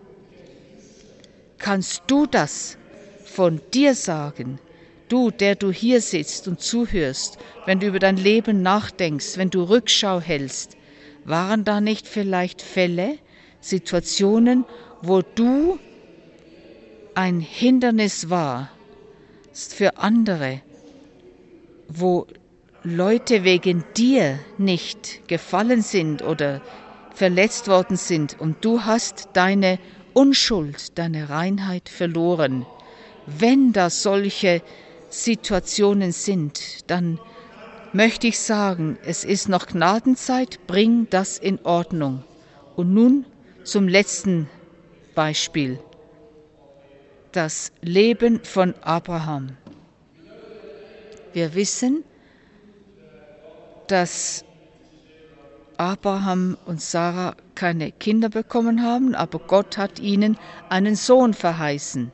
Kannst du das von dir sagen, du, der du hier sitzt und zuhörst, wenn du über dein Leben nachdenkst, wenn du Rückschau hältst? Waren da nicht vielleicht Fälle, Situationen, wo du ein Hindernis warst für andere, wo Leute wegen dir nicht gefallen sind oder verletzt worden sind und du hast deine Unschuld, deine Reinheit verloren? Wenn da solche Situationen sind, dann möchte ich sagen, es ist noch Gnadenzeit, bring das in Ordnung. Und nun zum letzten Beispiel. Das Leben von Abraham. Wir wissen, dass Abraham und Sarah keine Kinder bekommen haben, aber Gott hat ihnen einen Sohn verheißen.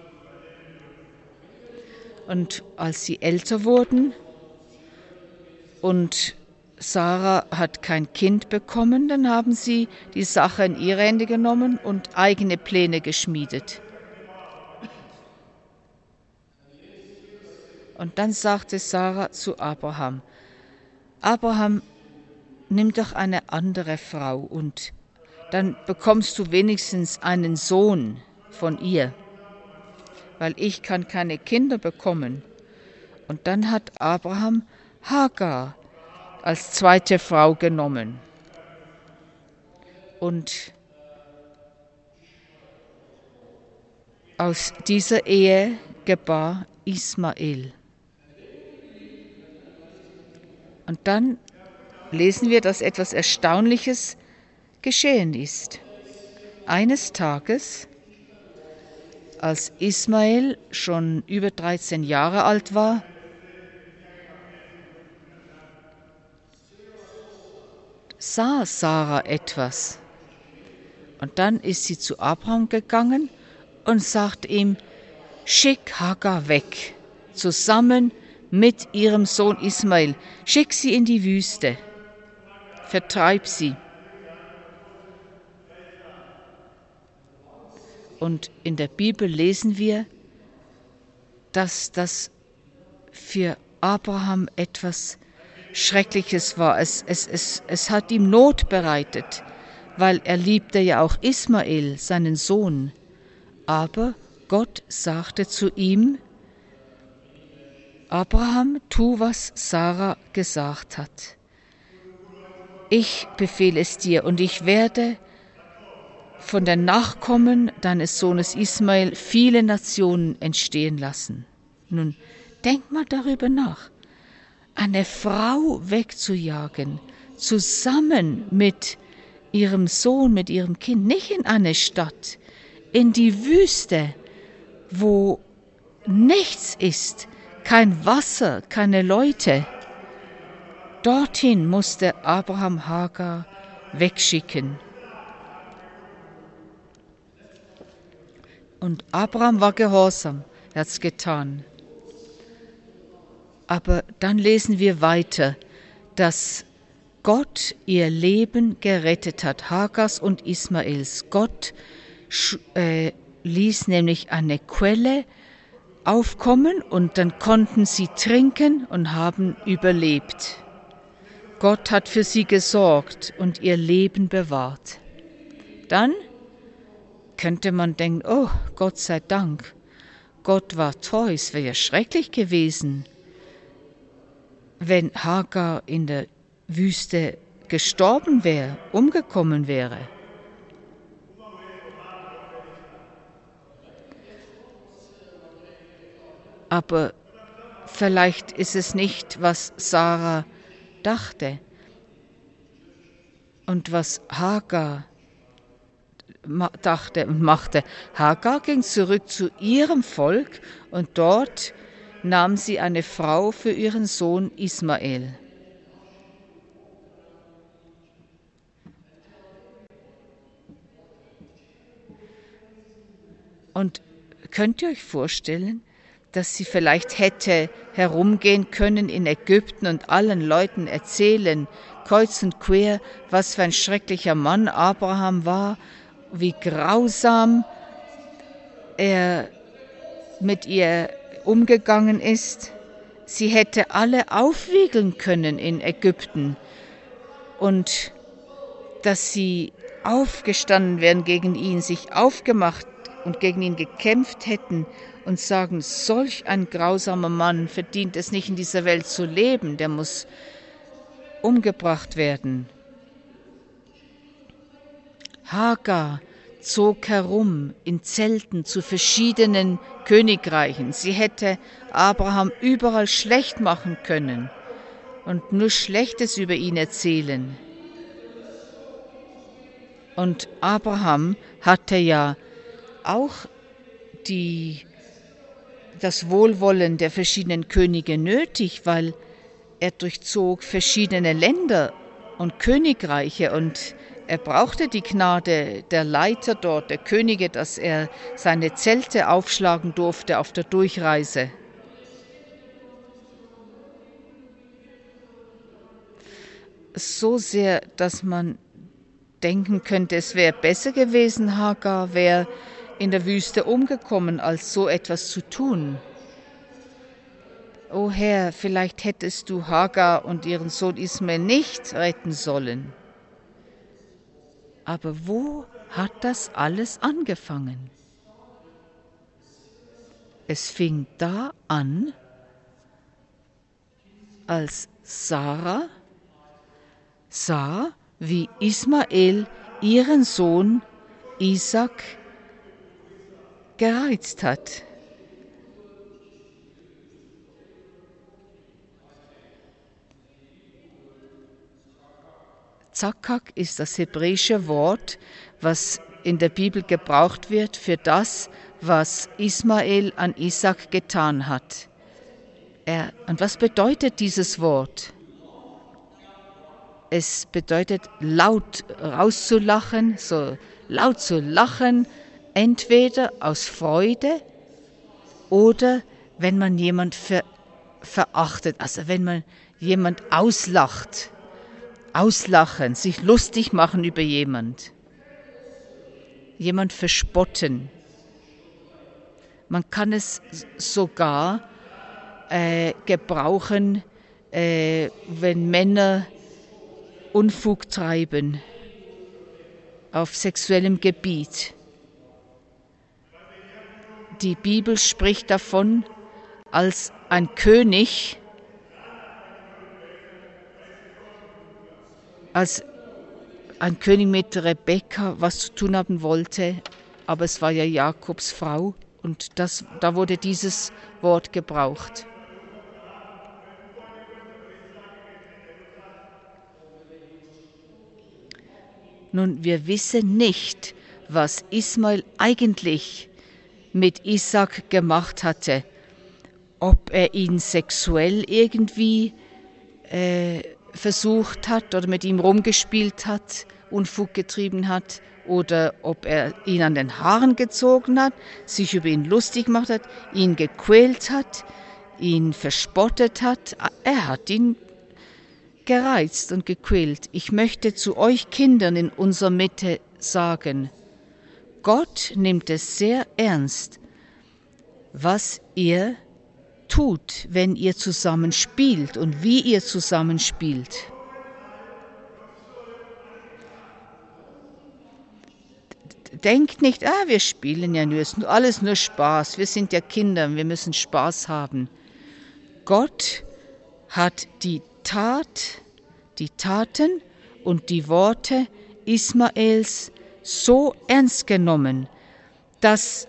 Und als sie älter wurden und Sarah hat kein Kind bekommen, dann haben sie die Sache in ihre Hände genommen und eigene Pläne geschmiedet. Und dann sagte Sarah zu Abraham: Abraham, nimm doch eine andere Frau und dann bekommst du wenigstens einen Sohn von ihr, weil ich kann keine Kinder bekommen. Und dann hat Abraham Hagar als zweite Frau genommen. Und aus dieser Ehe gebar Ismael. Und dann lesen wir, dass etwas Erstaunliches geschehen ist. Eines Tages, als Ismael schon über dreizehn Jahre alt war, sah Sarah etwas. Und dann ist sie zu Abraham gegangen und sagt ihm: Schick Hagar weg, zusammen mit ihrem Sohn Ismael. Schick sie in die Wüste, vertreib sie. Und in der Bibel lesen wir, dass das für Abraham etwas Schreckliches war. Es, es, es, es hat ihm Not bereitet, weil er liebte ja auch Ismael, seinen Sohn. Aber Gott sagte zu ihm: Abraham, tu, was Sarah gesagt hat. Ich befehle es dir und ich werde von den Nachkommen deines Sohnes Ismael viele Nationen entstehen lassen. Nun, denk mal darüber nach. Eine Frau wegzujagen, zusammen mit ihrem Sohn, mit ihrem Kind, nicht in eine Stadt, in die Wüste, wo nichts ist, kein Wasser, keine Leute. Dorthin musste Abraham Hagar wegschicken. Und Abraham war gehorsam, er hat es getan. Aber dann lesen wir weiter, dass Gott ihr Leben gerettet hat, Hagars und Ismaels. Gott äh, ließ nämlich eine Quelle aufkommen und dann konnten sie trinken und haben überlebt. Gott hat für sie gesorgt und ihr Leben bewahrt. Dann könnte man denken: oh, Gott sei Dank, Gott war treu, es wäre ja schrecklich gewesen, wenn Hagar in der Wüste gestorben wäre, umgekommen wäre. Aber vielleicht ist es nicht, was Sarah dachte und was Hagar dachte und machte. Hagar ging zurück zu ihrem Volk und dort nahm sie eine Frau für ihren Sohn Ismael. Und könnt ihr euch vorstellen, dass sie vielleicht hätte herumgehen können in Ägypten und allen Leuten erzählen, kreuz und quer, was für ein schrecklicher Mann Abraham war, wie grausam er mit ihr umgegangen ist. Sie hätte alle aufwiegeln können in Ägypten und dass sie aufgestanden wären gegen ihn, sich aufgemacht und gegen ihn gekämpft hätten und sagen, solch ein grausamer Mann verdient es nicht in dieser Welt zu leben, der muss umgebracht werden. Hagar zog herum in Zelten zu verschiedenen Königreichen. Sie hätte Abraham überall schlecht machen können und nur Schlechtes über ihn erzählen. Und Abraham hatte ja auch die, das Wohlwollen der verschiedenen Könige nötig, weil er durchzog verschiedene Länder und Königreiche und er brauchte die Gnade der Leiter dort, der Könige, dass er seine Zelte aufschlagen durfte auf der Durchreise. So sehr, dass man denken könnte, es wäre besser gewesen, Hagar wäre in der Wüste umgekommen, als so etwas zu tun. O Herr, vielleicht hättest du Hagar und ihren Sohn Ismael nicht retten sollen. Aber wo hat das alles angefangen? Es fing da an, als Sarah sah, wie Ismael ihren Sohn Isaac gereizt hat. Zakak ist das hebräische Wort, was in der Bibel gebraucht wird für das, was Ismael an Isaac getan hat. Er, und was bedeutet dieses Wort? Es bedeutet laut rauszulachen, so laut zu lachen, entweder aus Freude oder wenn man jemand ver, verachtet, also wenn man jemand auslacht. Auslachen, sich lustig machen über jemand. Jemand verspotten. Man kann es sogar äh, gebrauchen, äh, wenn Männer Unfug treiben auf sexuellem Gebiet. Die Bibel spricht davon, als ein König, als ein König mit Rebekka was zu tun haben wollte, aber es war ja Jakobs Frau und das, da wurde dieses Wort gebraucht. Nun, wir wissen nicht, was Ismael eigentlich mit Isaac gemacht hatte, ob er ihn sexuell irgendwie äh, versucht hat oder mit ihm rumgespielt hat, Unfug getrieben hat, oder ob er ihn an den Haaren gezogen hat, sich über ihn lustig gemacht hat, ihn gequält hat, ihn verspottet hat. Er hat ihn gereizt und gequält. Ich möchte zu euch Kindern in unserer Mitte sagen, Gott nimmt es sehr ernst, was ihr tut, wenn ihr zusammen spielt und wie ihr zusammen spielt. Denkt nicht, ah, wir spielen ja nur, es ist alles nur Spaß, wir sind ja Kinder, wir müssen Spaß haben. Gott hat die Tat, die Taten und die Worte Ismaels so ernst genommen, dass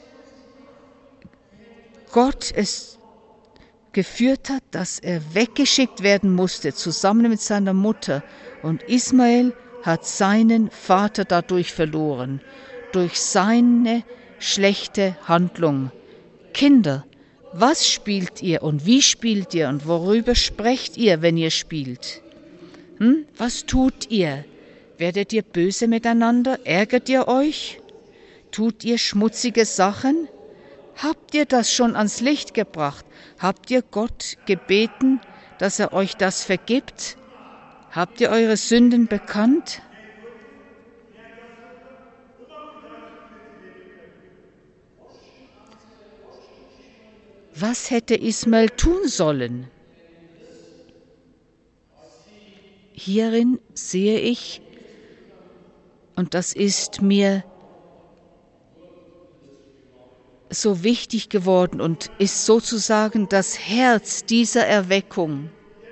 Gott es geführt hat, dass er weggeschickt werden musste, zusammen mit seiner Mutter. Und Ismael hat seinen Vater dadurch verloren, durch seine schlechte Handlung. Kinder, was spielt ihr und wie spielt ihr und worüber sprecht ihr, wenn ihr spielt? Hm? Was tut ihr? Werdet ihr böse miteinander? Ärgert ihr euch? Tut ihr schmutzige Sachen? Habt ihr das schon ans Licht gebracht? Habt ihr Gott gebeten, dass er euch das vergibt? Habt ihr eure Sünden bekannt? Was hätte Ismael tun sollen? Hierin sehe ich, und das ist mir so wichtig geworden und ist sozusagen das Herz dieser Erweckung.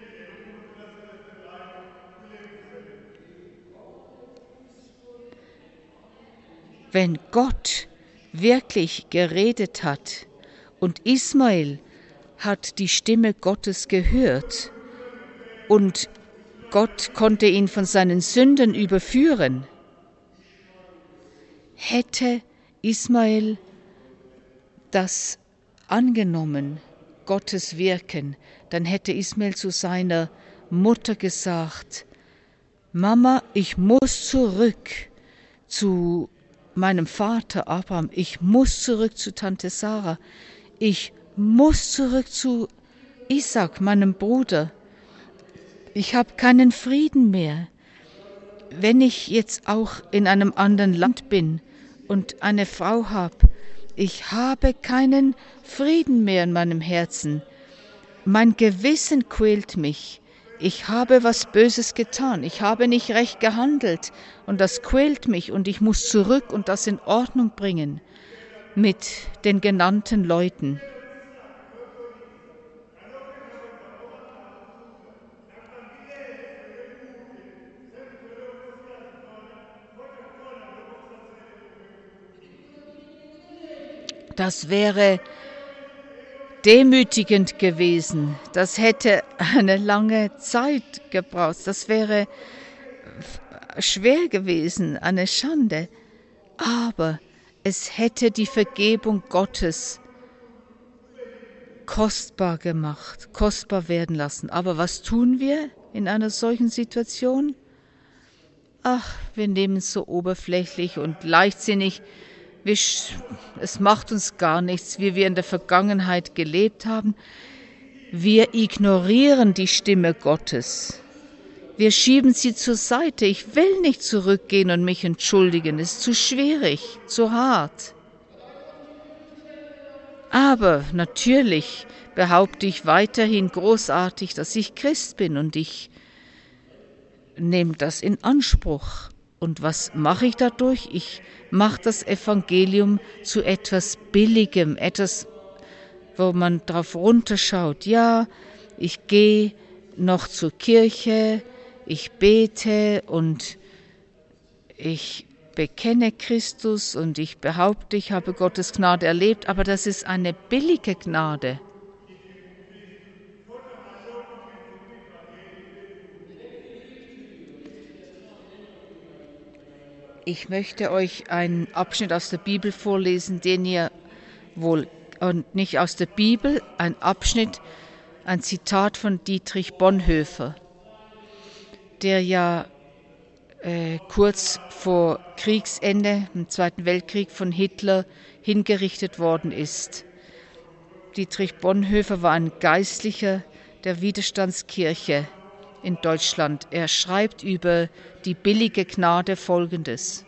Wenn Gott wirklich geredet hat und Ismael hat die Stimme Gottes gehört und Gott konnte ihn von seinen Sünden überführen, hätte Ismael das angenommen, Gottes Wirken, dann hätte Ismael zu seiner Mutter gesagt: Mama, ich muss zurück zu meinem Vater Abraham, ich muss zurück zu Tante Sarah, ich muss zurück zu Isaac, meinem Bruder. Ich habe keinen Frieden mehr. Wenn ich jetzt auch in einem anderen Land bin und eine Frau habe, ich habe keinen Frieden mehr in meinem Herzen. Mein Gewissen quält mich. Ich habe was Böses getan. Ich habe nicht recht gehandelt. Und das quält mich. Und ich muss zurück und das in Ordnung bringen mit den genannten Leuten. Das wäre demütigend gewesen. Das hätte eine lange Zeit gebraucht. Das wäre schwer gewesen, eine Schande. Aber es hätte die Vergebung Gottes kostbar gemacht, kostbar werden lassen. Aber was tun wir in einer solchen Situation? Ach, wir nehmen es so oberflächlich und leichtsinnig. Wir, es macht uns gar nichts, wie wir in der Vergangenheit gelebt haben. Wir ignorieren die Stimme Gottes. Wir schieben sie zur Seite. Ich will nicht zurückgehen und mich entschuldigen. Es ist zu schwierig, zu hart. Aber natürlich behaupte ich weiterhin großartig, dass ich Christ bin und ich nehme das in Anspruch. Und was mache ich dadurch? Ich mache das Evangelium zu etwas Billigem, etwas, wo man drauf runterschaut. Ja, ich gehe noch zur Kirche, ich bete und ich bekenne Christus und ich behaupte, ich habe Gottes Gnade erlebt, aber das ist eine billige Gnade. Ich möchte euch einen Abschnitt aus der Bibel vorlesen, den ihr wohl, und nicht aus der Bibel, ein Abschnitt, ein Zitat von Dietrich Bonhoeffer, der ja äh, kurz vor Kriegsende, im Zweiten Weltkrieg, von Hitler hingerichtet worden ist. Dietrich Bonhoeffer war ein Geistlicher der Widerstandskirche in Deutschland. Er schreibt über die billige Gnade Folgendes: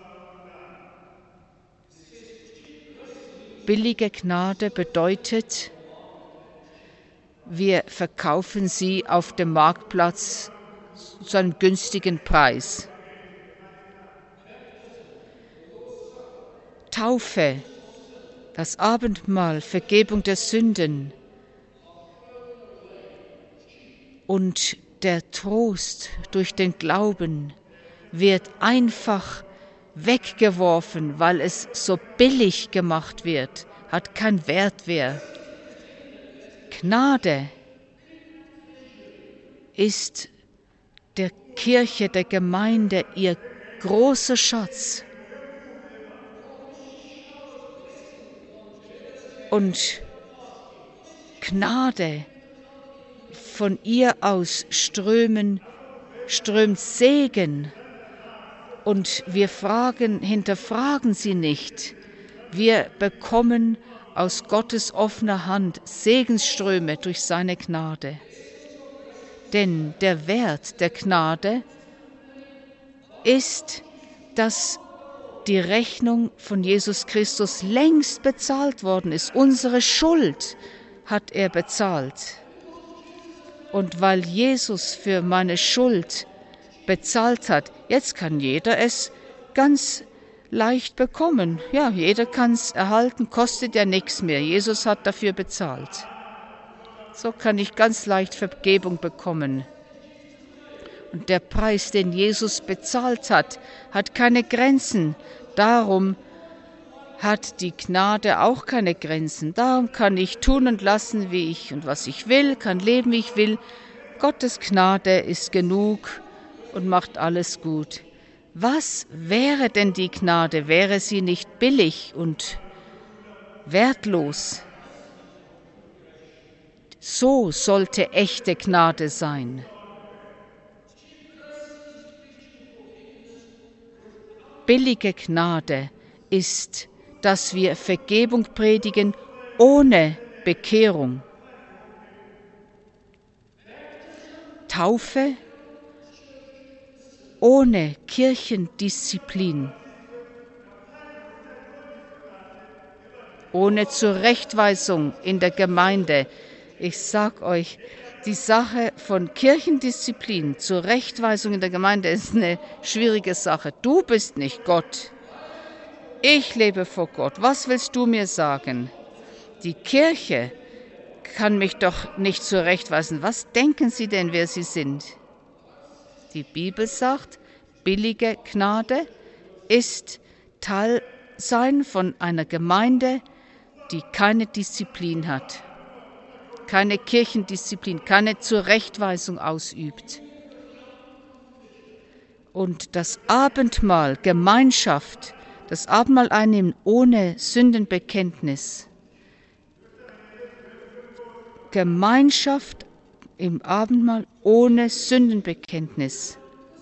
Billige Gnade bedeutet, wir verkaufen sie auf dem Marktplatz zu einem günstigen Preis. Taufe, das Abendmahl, Vergebung der Sünden und der Trost durch den Glauben wird einfach weggeworfen, weil es so billig gemacht wird, hat keinen Wert mehr. Gnade ist der Kirche, der Gemeinde ihr großer Schatz. Und Gnade, von ihr aus strömen, strömt Segen. Und wir fragen, hinterfragen sie nicht. Wir bekommen aus Gottes offener Hand Segensströme durch seine Gnade. Denn der Wert der Gnade ist, dass die Rechnung von Jesus Christus längst bezahlt worden ist. Unsere Schuld hat er bezahlt. Und weil Jesus für meine Schuld bezahlt hat, jetzt kann jeder es ganz leicht bekommen. Ja, jeder kann es erhalten, kostet ja nichts mehr. Jesus hat dafür bezahlt. So kann ich ganz leicht Vergebung bekommen. Und der Preis, den Jesus bezahlt hat, hat keine Grenzen. Darum hat die Gnade auch keine Grenzen. Darum kann ich tun und lassen, wie ich und was ich will, kann leben, wie ich will. Gottes Gnade ist genug und macht alles gut. Was wäre denn die Gnade? Wäre sie nicht billig und wertlos? So sollte echte Gnade sein. Billige Gnade ist, dass wir Vergebung predigen ohne Bekehrung. Taufe ohne Kirchendisziplin. Ohne Zurechtweisung in der Gemeinde. Ich sag euch, die Sache von Kirchendisziplin, Zurechtweisung in der Gemeinde ist eine schwierige Sache. Du bist nicht Gott. Ich lebe vor Gott. Was willst du mir sagen? Die Kirche kann mich doch nicht zurechtweisen. Was denken Sie denn, wer Sie sind? Die Bibel sagt, billige Gnade ist Teil sein von einer Gemeinde, die keine Disziplin hat, keine Kirchendisziplin, keine Zurechtweisung ausübt. Und das Abendmahl, Gemeinschaft, das Abendmahl einnehmen ohne Sündenbekenntnis, Gemeinschaft im Abendmahl ohne Sündenbekenntnis,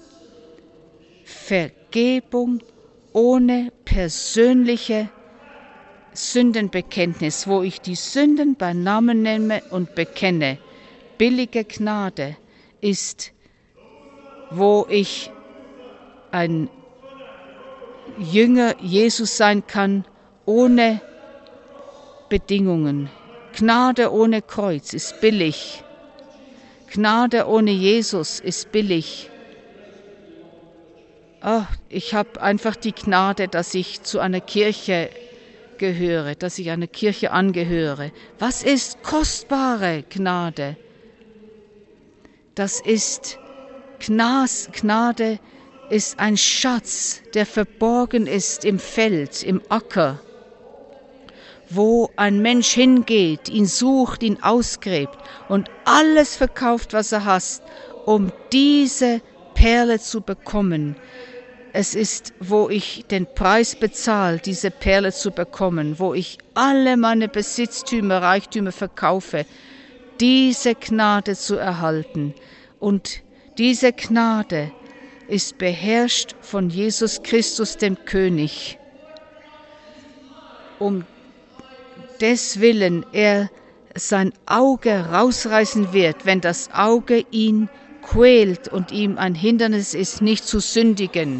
Vergebung ohne persönliche Sündenbekenntnis, wo ich die Sünden bei Namen nehme und bekenne. Billige Gnade ist, wo ich ein Jünger Jesus sein kann, ohne Bedingungen. Gnade ohne Kreuz ist billig. Gnade ohne Jesus ist billig. Oh, ich habe einfach die Gnade, dass ich zu einer Kirche gehöre, dass ich einer Kirche angehöre. Was ist kostbare Gnade? Das ist Gnas, Gnade ist ein Schatz, der verborgen ist im Feld, im Acker, wo ein Mensch hingeht, ihn sucht, ihn ausgräbt und alles verkauft, was er hat, um diese Perle zu bekommen. Es ist, wo ich den Preis bezahle, diese Perle zu bekommen, wo ich alle meine Besitztümer, Reichtümer verkaufe, diese Gnade zu erhalten. Und diese Gnade ist beherrscht von Jesus Christus, dem König. Um deswillen er sein Auge rausreißen wird, wenn das Auge ihn quält und ihm ein Hindernis ist, nicht zu sündigen.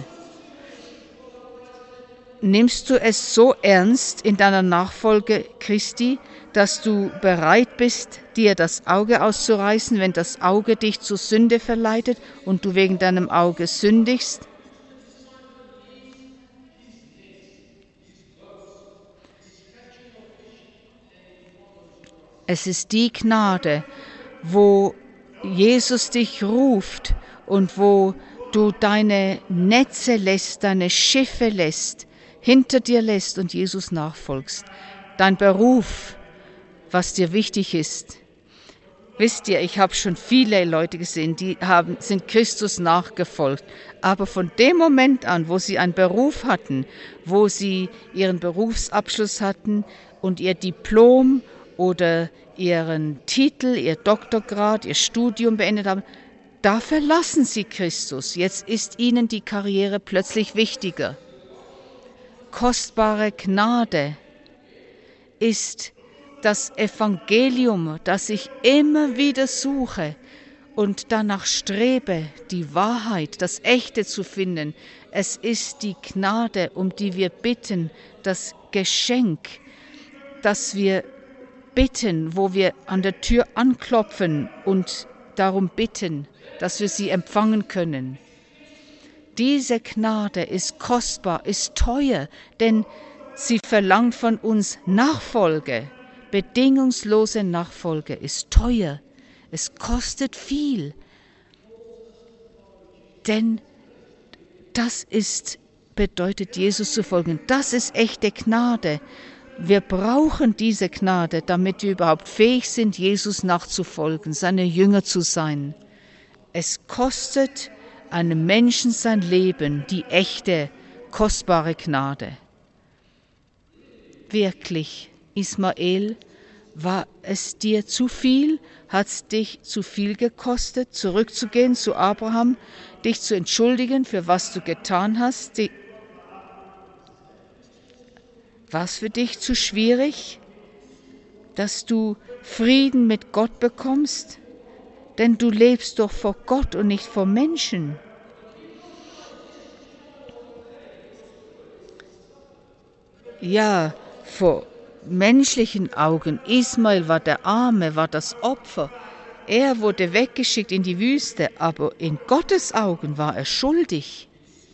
Nimmst du es so ernst in deiner Nachfolge Christi, dass du bereit bist, dir das Auge auszureißen, wenn das Auge dich zur Sünde verleitet und du wegen deinem Auge sündigst? Es ist die Gnade, wo Jesus dich ruft und wo du deine Netze lässt, deine Schiffe lässt, hinter dir lässt und Jesus nachfolgst. Dein Beruf, was dir wichtig ist. Wisst ihr, ich habe schon viele Leute gesehen, die haben, sind Christus nachgefolgt. Aber von dem Moment an, wo sie einen Beruf hatten, wo sie ihren Berufsabschluss hatten und ihr Diplom oder ihren Titel, ihr Doktorgrad, ihr Studium beendet haben, da verlassen sie Christus. Jetzt ist ihnen die Karriere plötzlich wichtiger. kostbare Gnade ist das Evangelium, das ich immer wieder suche und danach strebe, die Wahrheit, das Echte zu finden. Es ist die Gnade, um die wir bitten, das Geschenk, das wir bitten, wo wir an der Tür anklopfen und darum bitten, dass wir sie empfangen können. Diese Gnade ist kostbar, ist teuer, denn sie verlangt von uns Nachfolge. Bedingungslose Nachfolge ist teuer. Es kostet viel. Denn das ist, bedeutet Jesus zu folgen. Das ist echte Gnade. Wir brauchen diese Gnade, damit wir überhaupt fähig sind, Jesus nachzufolgen, seine Jünger zu sein. Es kostet einem Menschen sein Leben, die echte, kostbare Gnade. Wirklich, Ismael, war es dir zu viel? Hat es dich zu viel gekostet, zurückzugehen zu Abraham, dich zu entschuldigen, für was du getan hast? Die War es für dich zu schwierig, dass du Frieden mit Gott bekommst? Denn du lebst doch vor Gott und nicht vor Menschen. Ja, vor menschlichen Augen. Ismael war der Arme, war das Opfer. Er wurde weggeschickt in die Wüste, aber in Gottes Augen war er schuldig.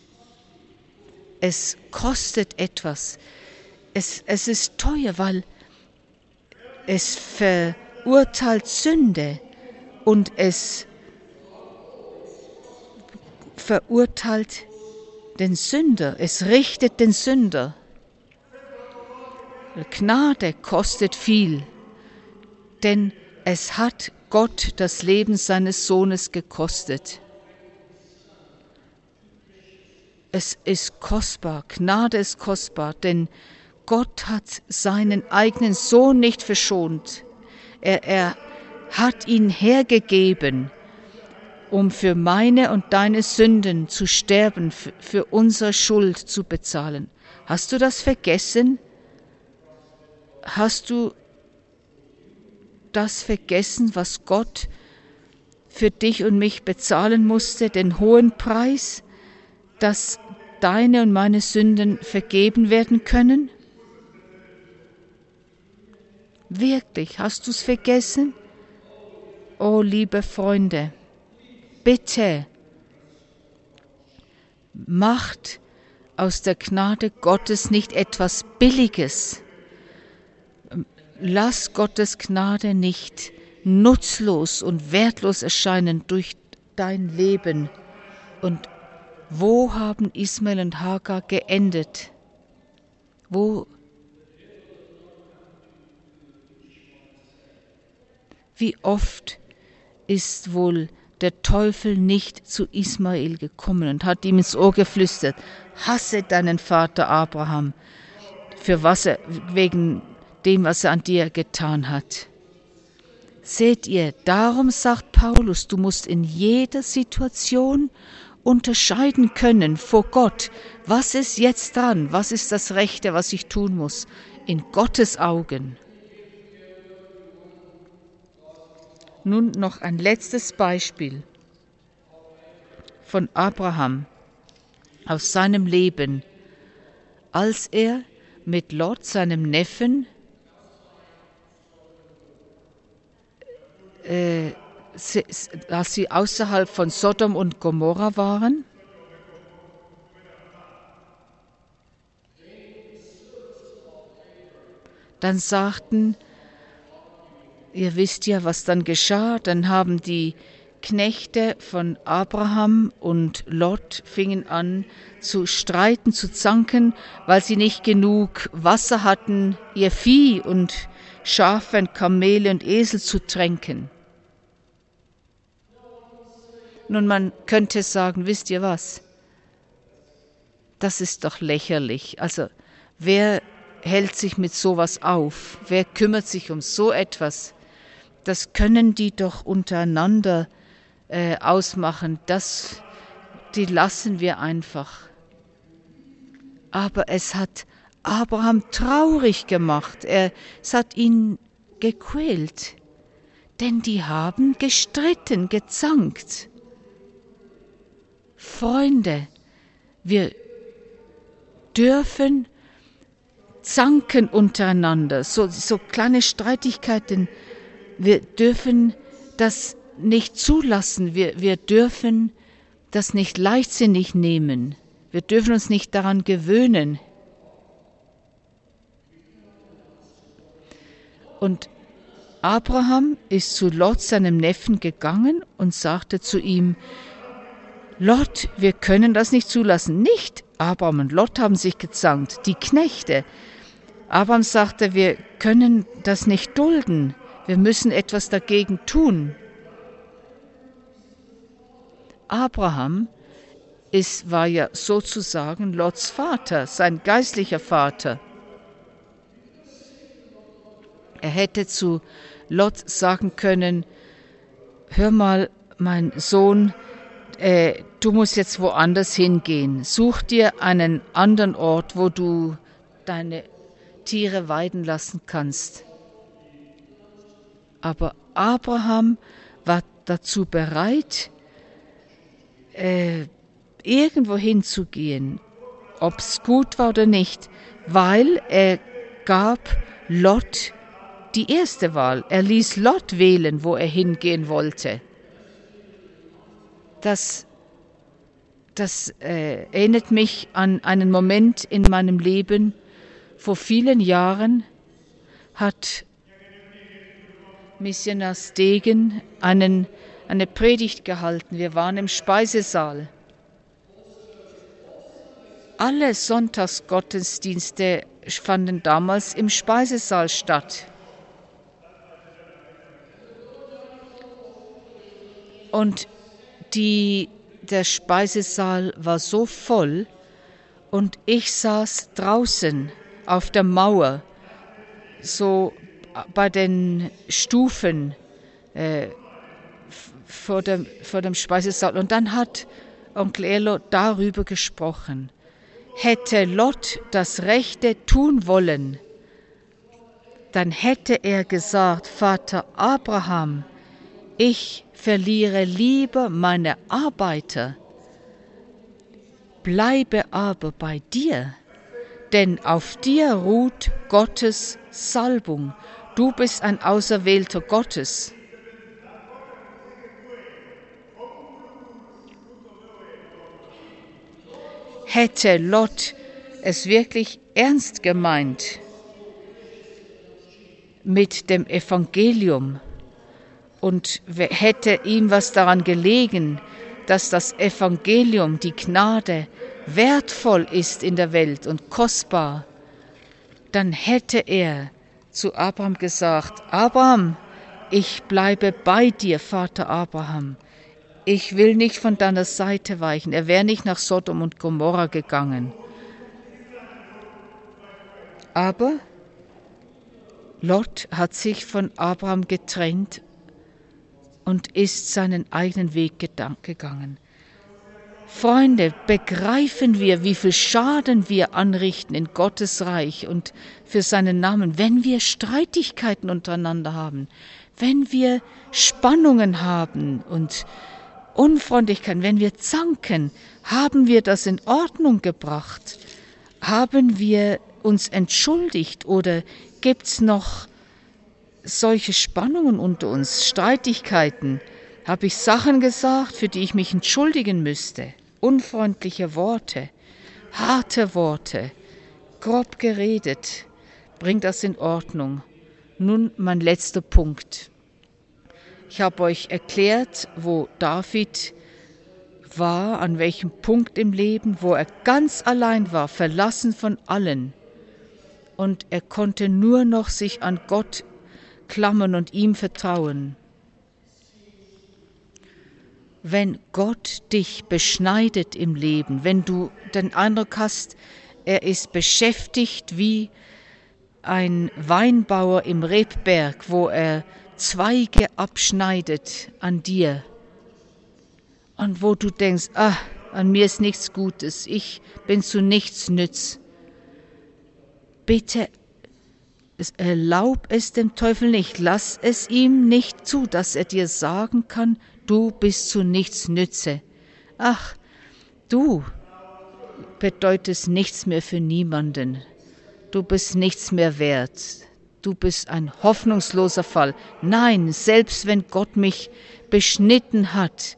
Es kostet etwas. Es, es ist teuer, weil es verurteilt Sünde und es verurteilt den Sünder, es richtet den Sünder. Gnade kostet viel, denn es hat Gott das Leben seines Sohnes gekostet. Es ist kostbar, Gnade ist kostbar, denn Gott hat seinen eigenen Sohn nicht verschont. Er, er hat ihn hergegeben, um für meine und deine Sünden zu sterben, für, für unsere Schuld zu bezahlen. Hast du das vergessen? Hast du das vergessen, was Gott für dich und mich bezahlen musste, den hohen Preis, dass deine und meine Sünden vergeben werden können? Wirklich, hast du es vergessen? Oh, liebe Freunde, bitte, macht aus der Gnade Gottes nicht etwas Billiges. Lass Gottes Gnade nicht nutzlos und wertlos erscheinen durch dein Leben. Und wo haben Ismael und Hagar geendet? Wo? Wie oft ist wohl der Teufel nicht zu Ismael gekommen und hat ihm ins Ohr geflüstert: Hasse deinen Vater Abraham, für was er, wegen dem, was er an dir getan hat. Seht ihr, darum sagt Paulus, du musst in jeder Situation unterscheiden können vor Gott. Was ist jetzt dran? Was ist das Rechte, was ich tun muss? In Gottes Augen. Nun noch ein letztes Beispiel von Abraham aus seinem Leben, als er mit Lot, seinem Neffen, äh, als sie außerhalb von Sodom und Gomorra waren. Dann sagten, ihr wisst ja, was dann geschah, dann haben die Knechte von Abraham und Lot fingen an zu streiten, zu zanken, weil sie nicht genug Wasser hatten, ihr Vieh und Schafe und Kamele und Esel zu tränken. Nun, man könnte sagen, wisst ihr was? Das ist doch lächerlich. Also, wer hält sich mit sowas auf? Wer kümmert sich um so etwas? Das können die doch untereinander äh, ausmachen. Das, die lassen wir einfach. Aber es hat Abraham traurig gemacht. Er, es hat ihn gequält. Denn die haben gestritten, gezankt. Freunde, wir dürfen zanken untereinander, so, so kleine Streitigkeiten. Wir dürfen das nicht zulassen. Wir, wir dürfen das nicht leichtsinnig nehmen. Wir dürfen uns nicht daran gewöhnen. Und Abraham ist zu Lot, seinem Neffen, gegangen und sagte zu ihm: Lot, wir können das nicht zulassen. Nicht Abraham und Lot haben sich gezankt, die Knechte. Abraham sagte, wir können das nicht dulden. Wir müssen etwas dagegen tun. Abraham ist, war ja sozusagen Lots Vater, sein geistlicher Vater. Er hätte zu Lot sagen können: Hör mal, mein Sohn, äh, du musst jetzt woanders hingehen. Such dir einen anderen Ort, wo du deine Tiere weiden lassen kannst. Aber Abraham war dazu bereit, äh, irgendwo hinzugehen, ob es gut war oder nicht, weil er gab Lot die erste Wahl. Er ließ Lot wählen, wo er hingehen wollte. Das, das äh, erinnert mich an einen Moment in meinem Leben. Vor vielen Jahren hat Missionar Stegen einen, eine Predigt gehalten. Wir waren im Speisesaal. Alle Sonntagsgottesdienste fanden damals im Speisesaal statt. Und die, der Speisesaal war so voll und ich saß draußen auf der Mauer, so bei den Stufen äh, vor, dem, vor dem Speisesaal. Und dann hat Onkel Elo darüber gesprochen. Hätte Lot das Rechte tun wollen, dann hätte er gesagt: Vater Abraham, ich verliere lieber meine Arbeiter, bleibe aber bei dir, denn auf dir ruht Gottes Salbung. Du bist ein Auserwählter Gottes. Hätte Lot es wirklich ernst gemeint mit dem Evangelium und hätte ihm was daran gelegen, dass das Evangelium, die Gnade, wertvoll ist in der Welt und kostbar, dann hätte er zu Abraham gesagt: Abraham, ich bleibe bei dir, Vater Abraham. Ich will nicht von deiner Seite weichen. Er wäre nicht nach Sodom und Gomorra gegangen. Aber Lot hat sich von Abraham getrennt und ist seinen eigenen Weg gegangen. Freunde, begreifen wir, wie viel Schaden wir anrichten in Gottes Reich und für seinen Namen, wenn wir Streitigkeiten untereinander haben, wenn wir Spannungen haben und Unfreundlichkeiten, wenn wir zanken, haben wir das in Ordnung gebracht? Haben wir uns entschuldigt oder gibt es noch solche Spannungen unter uns, Streitigkeiten? Habe ich Sachen gesagt, für die ich mich entschuldigen müsste? Unfreundliche Worte, harte Worte, grob geredet. Bringt das in Ordnung? Nun mein letzter Punkt. Ich habe euch erklärt, wo David war, an welchem Punkt im Leben, wo er ganz allein war, verlassen von allen. Und er konnte nur noch sich an Gott klammern und ihm vertrauen. Wenn Gott dich beschneidet im Leben, wenn du den Eindruck hast, er ist beschäftigt wie ein Weinbauer im Rebberg, wo er Zweige abschneidet an dir und wo du denkst, ah, an mir ist nichts Gutes, ich bin zu nichts nütz, bitte erlaub es dem Teufel nicht, lass es ihm nicht zu, dass er dir sagen kann, du bist zu nichts nütze. Ach, du bedeutest nichts mehr für niemanden. Du bist nichts mehr wert. Du bist ein hoffnungsloser Fall. Nein, selbst wenn Gott mich beschnitten hat,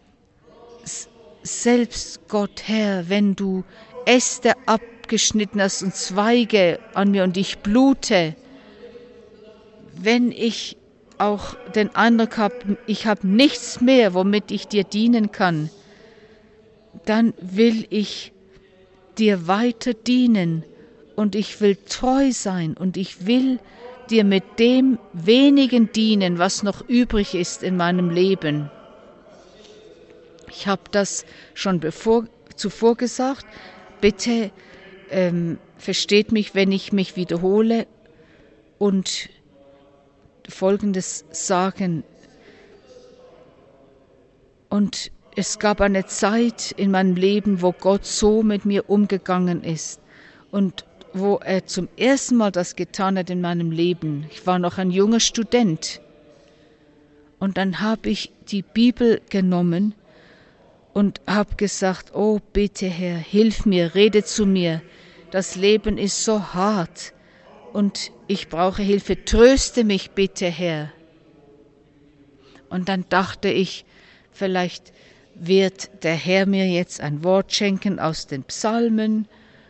selbst Gott, Herr, wenn du Äste abgeschnitten hast und Zweige an mir und ich blute, wenn ich auch den Eindruck habe, ich habe nichts mehr, womit ich dir dienen kann, dann will ich dir weiter dienen und ich will treu sein und ich will dir mit dem wenigen dienen, was noch übrig ist in meinem Leben. Ich habe das schon bevor, zuvor gesagt. Bitte ähm, versteht mich, wenn ich mich wiederhole und Folgendes sagen. Und es gab eine Zeit in meinem Leben, wo Gott so mit mir umgegangen ist und wo er zum ersten Mal das getan hat in meinem Leben. Ich war noch ein junger Student und dann habe ich die Bibel genommen und habe gesagt, oh bitte Herr, hilf mir, rede zu mir. Das Leben ist so hart und ich brauche Hilfe. Tröste mich bitte, Herr. Und dann dachte ich, vielleicht wird der Herr mir jetzt ein Wort schenken aus den Psalmen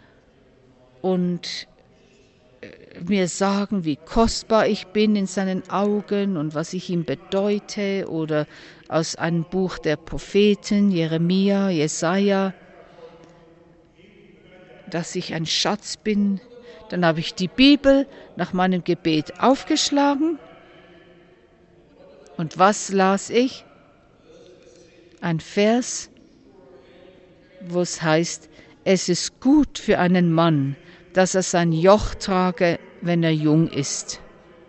und mir sagen, wie kostbar ich bin in seinen Augen und was ich ihm bedeute, oder aus einem Buch der Propheten, Jeremia, Jesaja, dass ich ein Schatz bin. Dann habe ich die Bibel nach meinem Gebet aufgeschlagen. Und was las ich? Ein Vers, wo es heißt, es ist gut für einen Mann, dass er sein Joch trage, wenn er jung ist.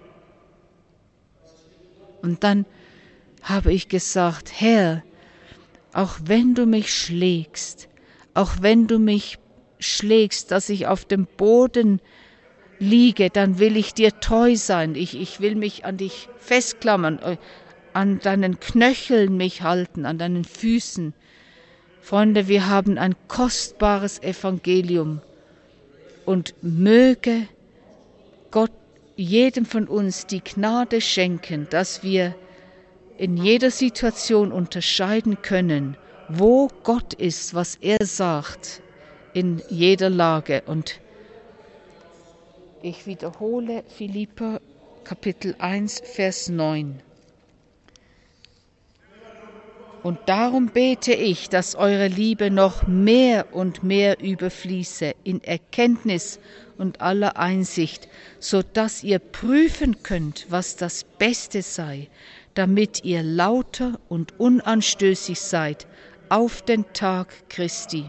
Und dann habe ich gesagt, Herr, auch wenn du mich schlägst, auch wenn du mich schlägst, dass ich auf dem Boden liege, dann will ich dir treu sein. Ich, ich will mich an dich festklammern, an deinen Knöcheln mich halten, an deinen Füßen. Freunde, wir haben ein kostbares Evangelium und möge Gott jedem von uns die Gnade schenken, dass wir in jeder Situation unterscheiden können, wo Gott ist, was er sagt, in jeder Lage. Und ich wiederhole Philipper Kapitel eins, Vers neun. Und darum bete ich, dass eure Liebe noch mehr und mehr überfließe in Erkenntnis und aller Einsicht, so dass ihr prüfen könnt, was das Beste sei, damit ihr lauter und unanstößig seid auf den Tag Christi.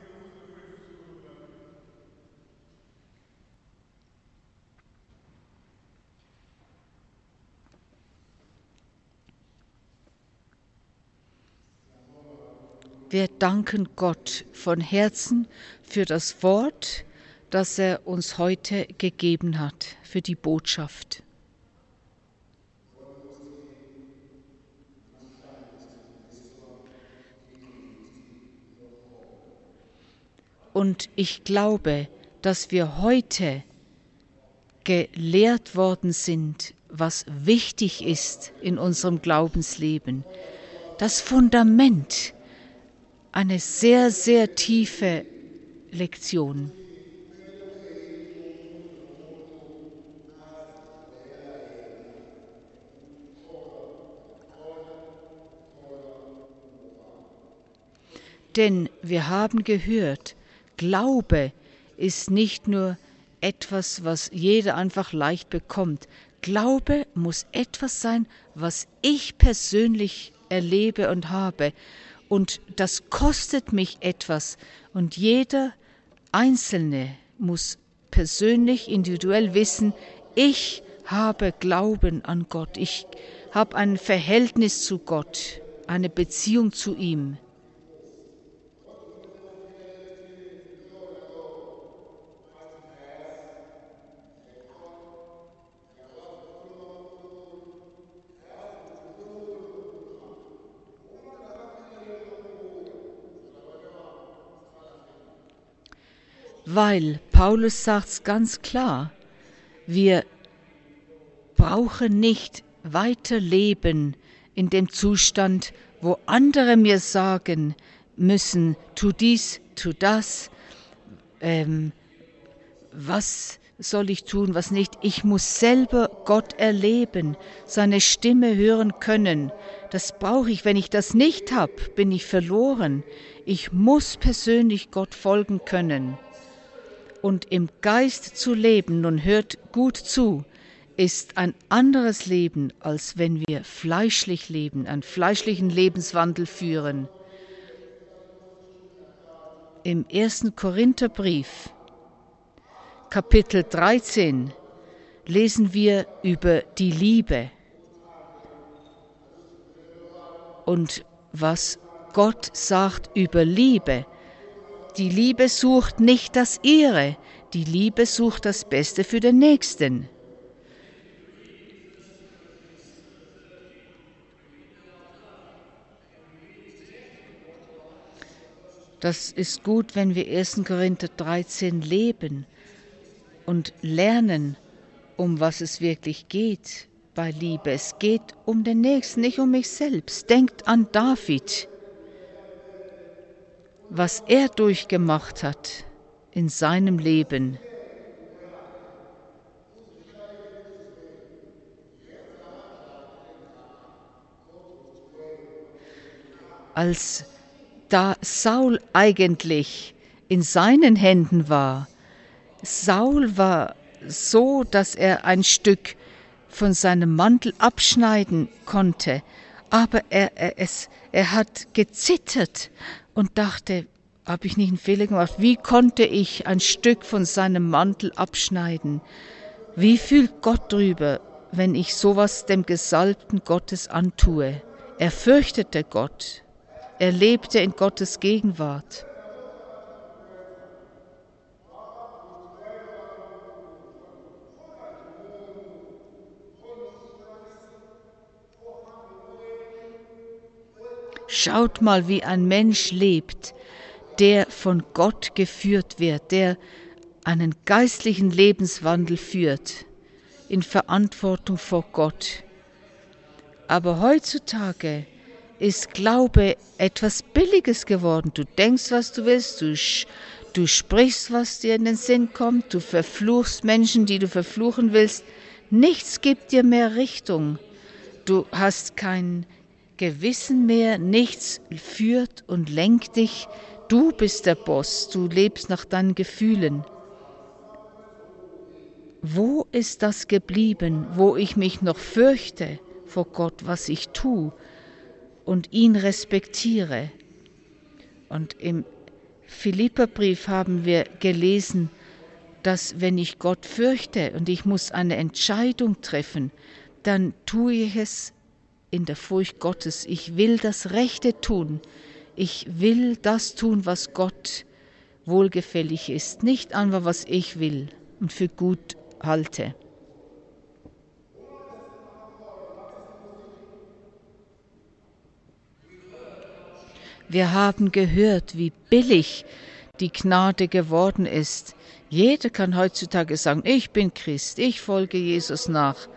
Wir danken Gott von Herzen für das Wort, das er uns heute gegeben hat, für die Botschaft. Und ich glaube, dass wir heute gelehrt worden sind, was wichtig ist in unserem Glaubensleben. Das Fundament, eine sehr, sehr tiefe Lektion. Denn wir haben gehört, Glaube ist nicht nur etwas, was jeder einfach leicht bekommt. Glaube muss etwas sein, was ich persönlich erlebe und habe. Und das kostet mich etwas. Und jeder Einzelne muss persönlich, individuell wissen, ich habe Glauben an Gott. Ich habe ein Verhältnis zu Gott, eine Beziehung zu ihm. weil Paulus sagt es ganz klar, wir brauchen nicht weiter leben in dem Zustand, wo andere mir sagen müssen, tu dies, tu das, ähm, was soll ich tun, was nicht. Ich muss selber Gott erleben, seine Stimme hören können. Das brauche ich. Wenn ich das nicht habe, bin ich verloren. Ich muss persönlich Gott folgen können. Und im Geist zu leben, nun hört gut zu, ist ein anderes Leben, als wenn wir fleischlich leben, einen fleischlichen Lebenswandel führen. Im ersten Korintherbrief, Kapitel dreizehn, lesen wir über die Liebe und was Gott sagt über Liebe. Die Liebe sucht nicht das Ihre, die Liebe sucht das Beste für den Nächsten. Das ist gut, wenn wir ersten Korinther dreizehn leben und lernen, um was es wirklich geht bei Liebe. Es geht um den Nächsten, nicht um mich selbst. Denkt an David, was er durchgemacht hat in seinem Leben. Als da Saul eigentlich in seinen Händen war, Saul war so, dass er ein Stück von seinem Mantel abschneiden konnte, aber er, er, es, er hat gezittert und dachte, habe ich nicht einen Fehler gemacht? Wie konnte ich ein Stück von seinem Mantel abschneiden? Wie fühlt Gott drüber, wenn ich sowas dem Gesalbten Gottes antue? Er fürchtete Gott. Er lebte in Gottes Gegenwart. Schaut mal, wie ein Mensch lebt, der von Gott geführt wird, der einen geistlichen Lebenswandel führt, in Verantwortung vor Gott. Aber heutzutage ist Glaube etwas Billiges geworden. Du denkst, was du willst, du, du sprichst, was dir in den Sinn kommt, du verfluchst Menschen, die du verfluchen willst. Nichts gibt dir mehr Richtung. Du hast kein Gewissen mehr, nichts führt und lenkt dich. Du bist der Boss, du lebst nach deinen Gefühlen. Wo ist das geblieben, wo ich mich noch fürchte vor Gott, was ich tue und ihn respektiere? Und im Philipperbrief haben wir gelesen, dass wenn ich Gott fürchte und ich muss eine Entscheidung treffen, dann tue ich es in der Furcht Gottes. Ich will das Rechte tun. Ich will das tun, was Gott wohlgefällig ist, nicht einfach, was ich will und für gut halte. Wir haben gehört, wie billig die Gnade geworden ist. Jeder kann heutzutage sagen, ich bin Christ, ich folge Jesus nach.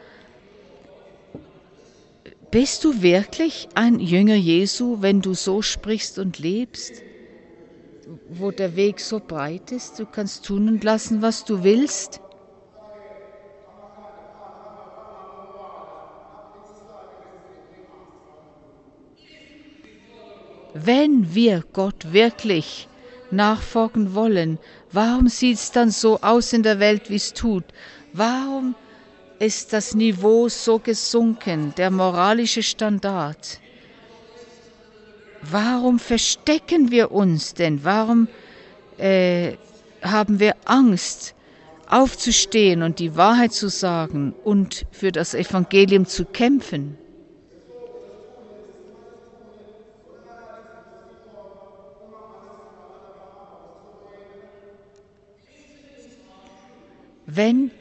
Bist du wirklich ein Jünger Jesu, wenn du so sprichst und lebst, wo der Weg so breit ist? Du kannst tun und lassen, was du willst. Wenn wir Gott wirklich nachfolgen wollen, warum sieht es dann so aus in der Welt, wie es tut? Warum ist das Niveau so gesunken, der moralische Standard? Warum verstecken wir uns denn? Warum äh, haben wir Angst, aufzustehen und die Wahrheit zu sagen und für das Evangelium zu kämpfen? Wenn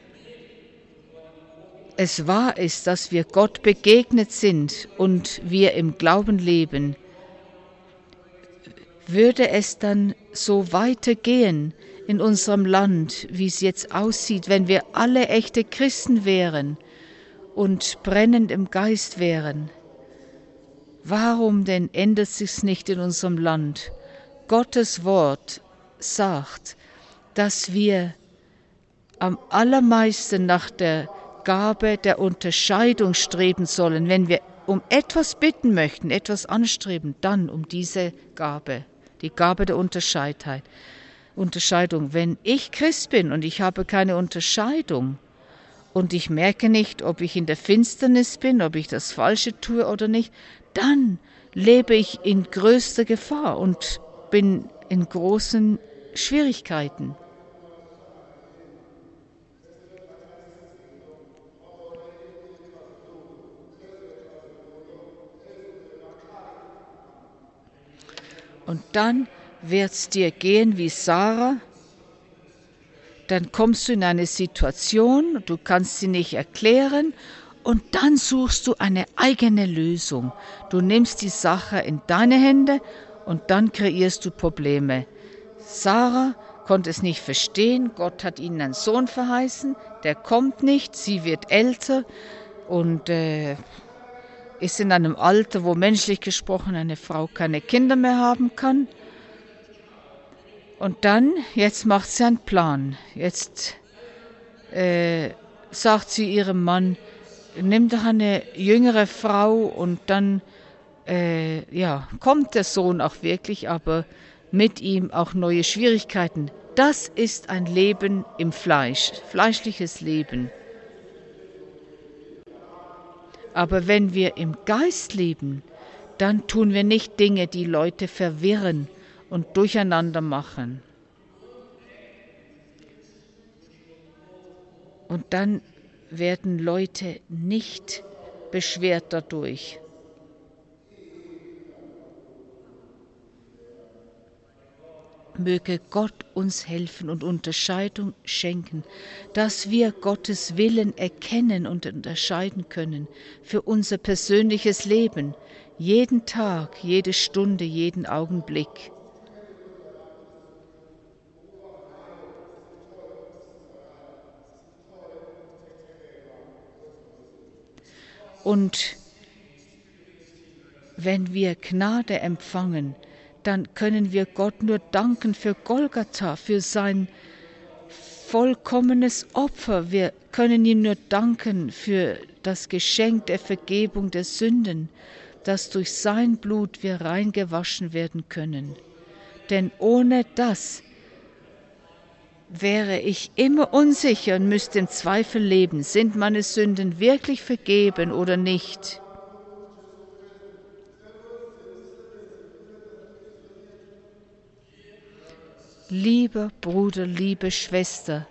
es wahr ist, dass wir Gott begegnet sind und wir im Glauben leben, würde es dann so weitergehen in unserem Land, wie es jetzt aussieht, wenn wir alle echte Christen wären und brennend im Geist wären. Warum denn ändert sich's nicht in unserem Land? Gottes Wort sagt, dass wir am allermeisten nach der Gabe der Unterscheidung streben sollen. Wenn wir um etwas bitten möchten, etwas anstreben, dann um diese Gabe, die Gabe der Unterscheidheit. Unterscheidung. Wenn ich Christ bin und ich habe keine Unterscheidung und ich merke nicht, ob ich in der Finsternis bin, ob ich das Falsche tue oder nicht, dann lebe ich in größter Gefahr und bin in großen Schwierigkeiten. Und dann wird es dir gehen wie Sarah. Dann kommst du in eine Situation, du kannst sie nicht erklären und dann suchst du eine eigene Lösung. Du nimmst die Sache in deine Hände und dann kreierst du Probleme. Sarah konnte es nicht verstehen, Gott hat ihnen einen Sohn verheißen, der kommt nicht, sie wird älter und äh, ist in einem Alter, wo menschlich gesprochen eine Frau keine Kinder mehr haben kann. Und dann, jetzt macht sie einen Plan. Jetzt äh, sagt sie ihrem Mann, nimm doch eine jüngere Frau und dann äh, ja, kommt der Sohn auch wirklich, aber mit ihm auch neue Schwierigkeiten. Das ist ein Leben im Fleisch, fleischliches Leben. Aber wenn wir im Geist leben, dann tun wir nicht Dinge, die Leute verwirren und durcheinander machen. Und dann werden Leute nicht beschwert dadurch. Möge Gott uns helfen und Unterscheidung schenken, dass wir Gottes Willen erkennen und unterscheiden können für unser persönliches Leben, jeden Tag, jede Stunde, jeden Augenblick. Und wenn wir Gnade empfangen, dann können wir Gott nur danken für Golgatha, für sein vollkommenes Opfer. Wir können ihm nur danken für das Geschenk der Vergebung der Sünden, dass durch sein Blut wir reingewaschen werden können. Denn ohne das wäre ich immer unsicher und müsste im Zweifel leben, sind meine Sünden wirklich vergeben oder nicht? Lieber Bruder, liebe Schwester,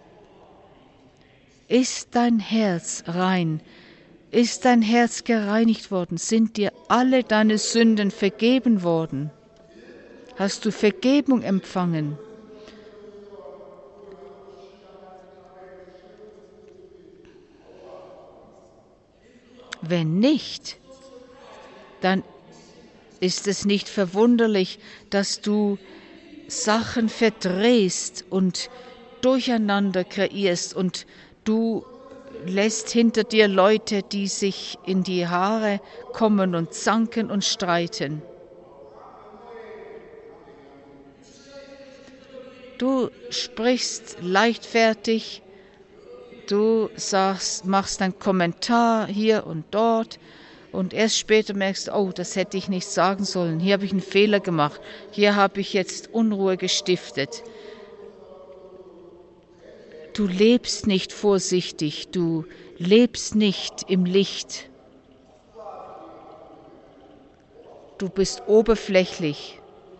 ist dein Herz rein? Ist dein Herz gereinigt worden? Sind dir alle deine Sünden vergeben worden? Hast du Vergebung empfangen? Wenn nicht, dann ist es nicht verwunderlich, dass du Sachen verdrehst und durcheinander kreierst und du lässt hinter dir Leute, die sich in die Haare kommen und zanken und streiten. Du sprichst leichtfertig, du sagst, machst einen Kommentar hier und dort und erst später merkst du, oh, das hätte ich nicht sagen sollen, hier habe ich einen Fehler gemacht, hier habe ich jetzt Unruhe gestiftet. Du lebst nicht vorsichtig, du lebst nicht im Licht. Du bist oberflächlich.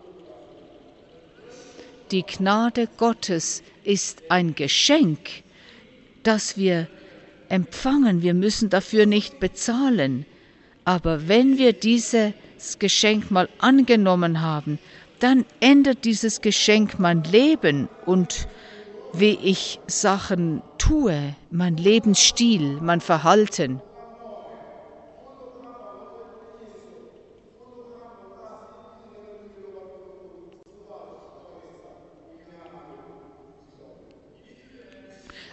Die Gnade Gottes ist ein Geschenk, das wir empfangen. Wir müssen dafür nicht bezahlen. Aber wenn wir dieses Geschenk mal angenommen haben, dann ändert dieses Geschenk mein Leben und wie ich Sachen tue, mein Lebensstil, mein Verhalten.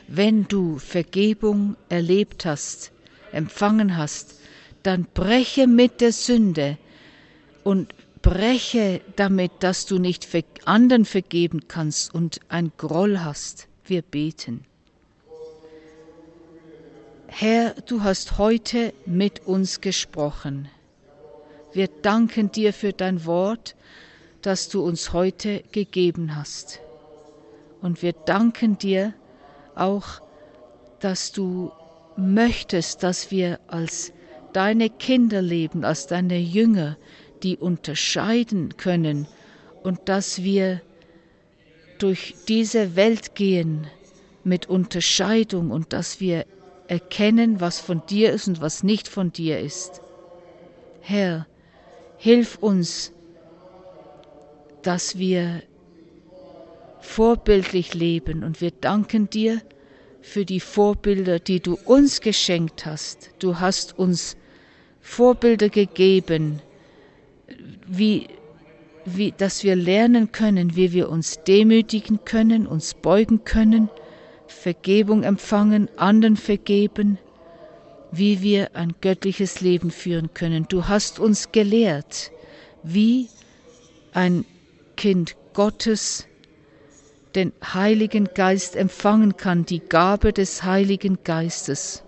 wenn du Vergebung erlebt hast, empfangen hast, dann breche mit der Sünde und breche damit, dass du nicht anderen vergeben kannst und ein Groll hast. Wir beten. Herr, du hast heute mit uns gesprochen. Wir danken dir für dein Wort, das du uns heute gegeben hast. Und wir danken dir auch, dass du möchtest, dass wir als deine Kinder leben, als deine Jünger, die unterscheiden können und dass wir durch diese Welt gehen mit Unterscheidung und dass wir erkennen, was von dir ist und was nicht von dir ist. Herr, hilf uns, dass wir vorbildlich leben und wir danken dir für die Vorbilder, die du uns geschenkt hast. Du hast uns Vorbilder gegeben, wie, wie, dass wir lernen können, wie wir uns demütigen können, uns beugen können, Vergebung empfangen, anderen vergeben, wie wir ein göttliches Leben führen können. Du hast uns gelehrt, wie ein Kind Gottes den Heiligen Geist empfangen kann, die Gabe des Heiligen Geistes.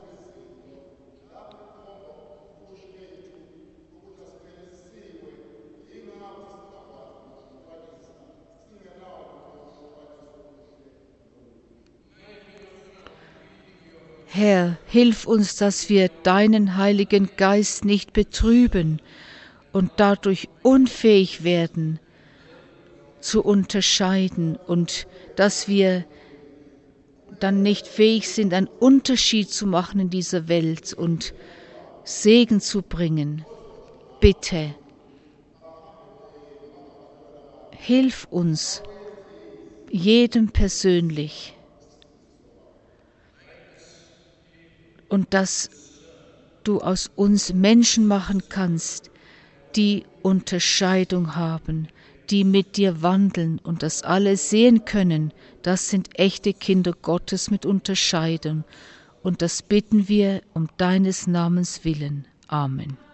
Herr, hilf uns, dass wir deinen Heiligen Geist nicht betrüben und dadurch unfähig werden, zu unterscheiden und dass wir dann nicht fähig sind, einen Unterschied zu machen in dieser Welt und Segen zu bringen. Bitte, hilf uns, jedem persönlich, und dass du aus uns Menschen machen kannst, die Unterscheidung haben, die mit dir wandeln und das alle sehen können, das sind echte Kinder Gottes mit Unterscheidung. Und das bitten wir um deines Namens willen. Amen.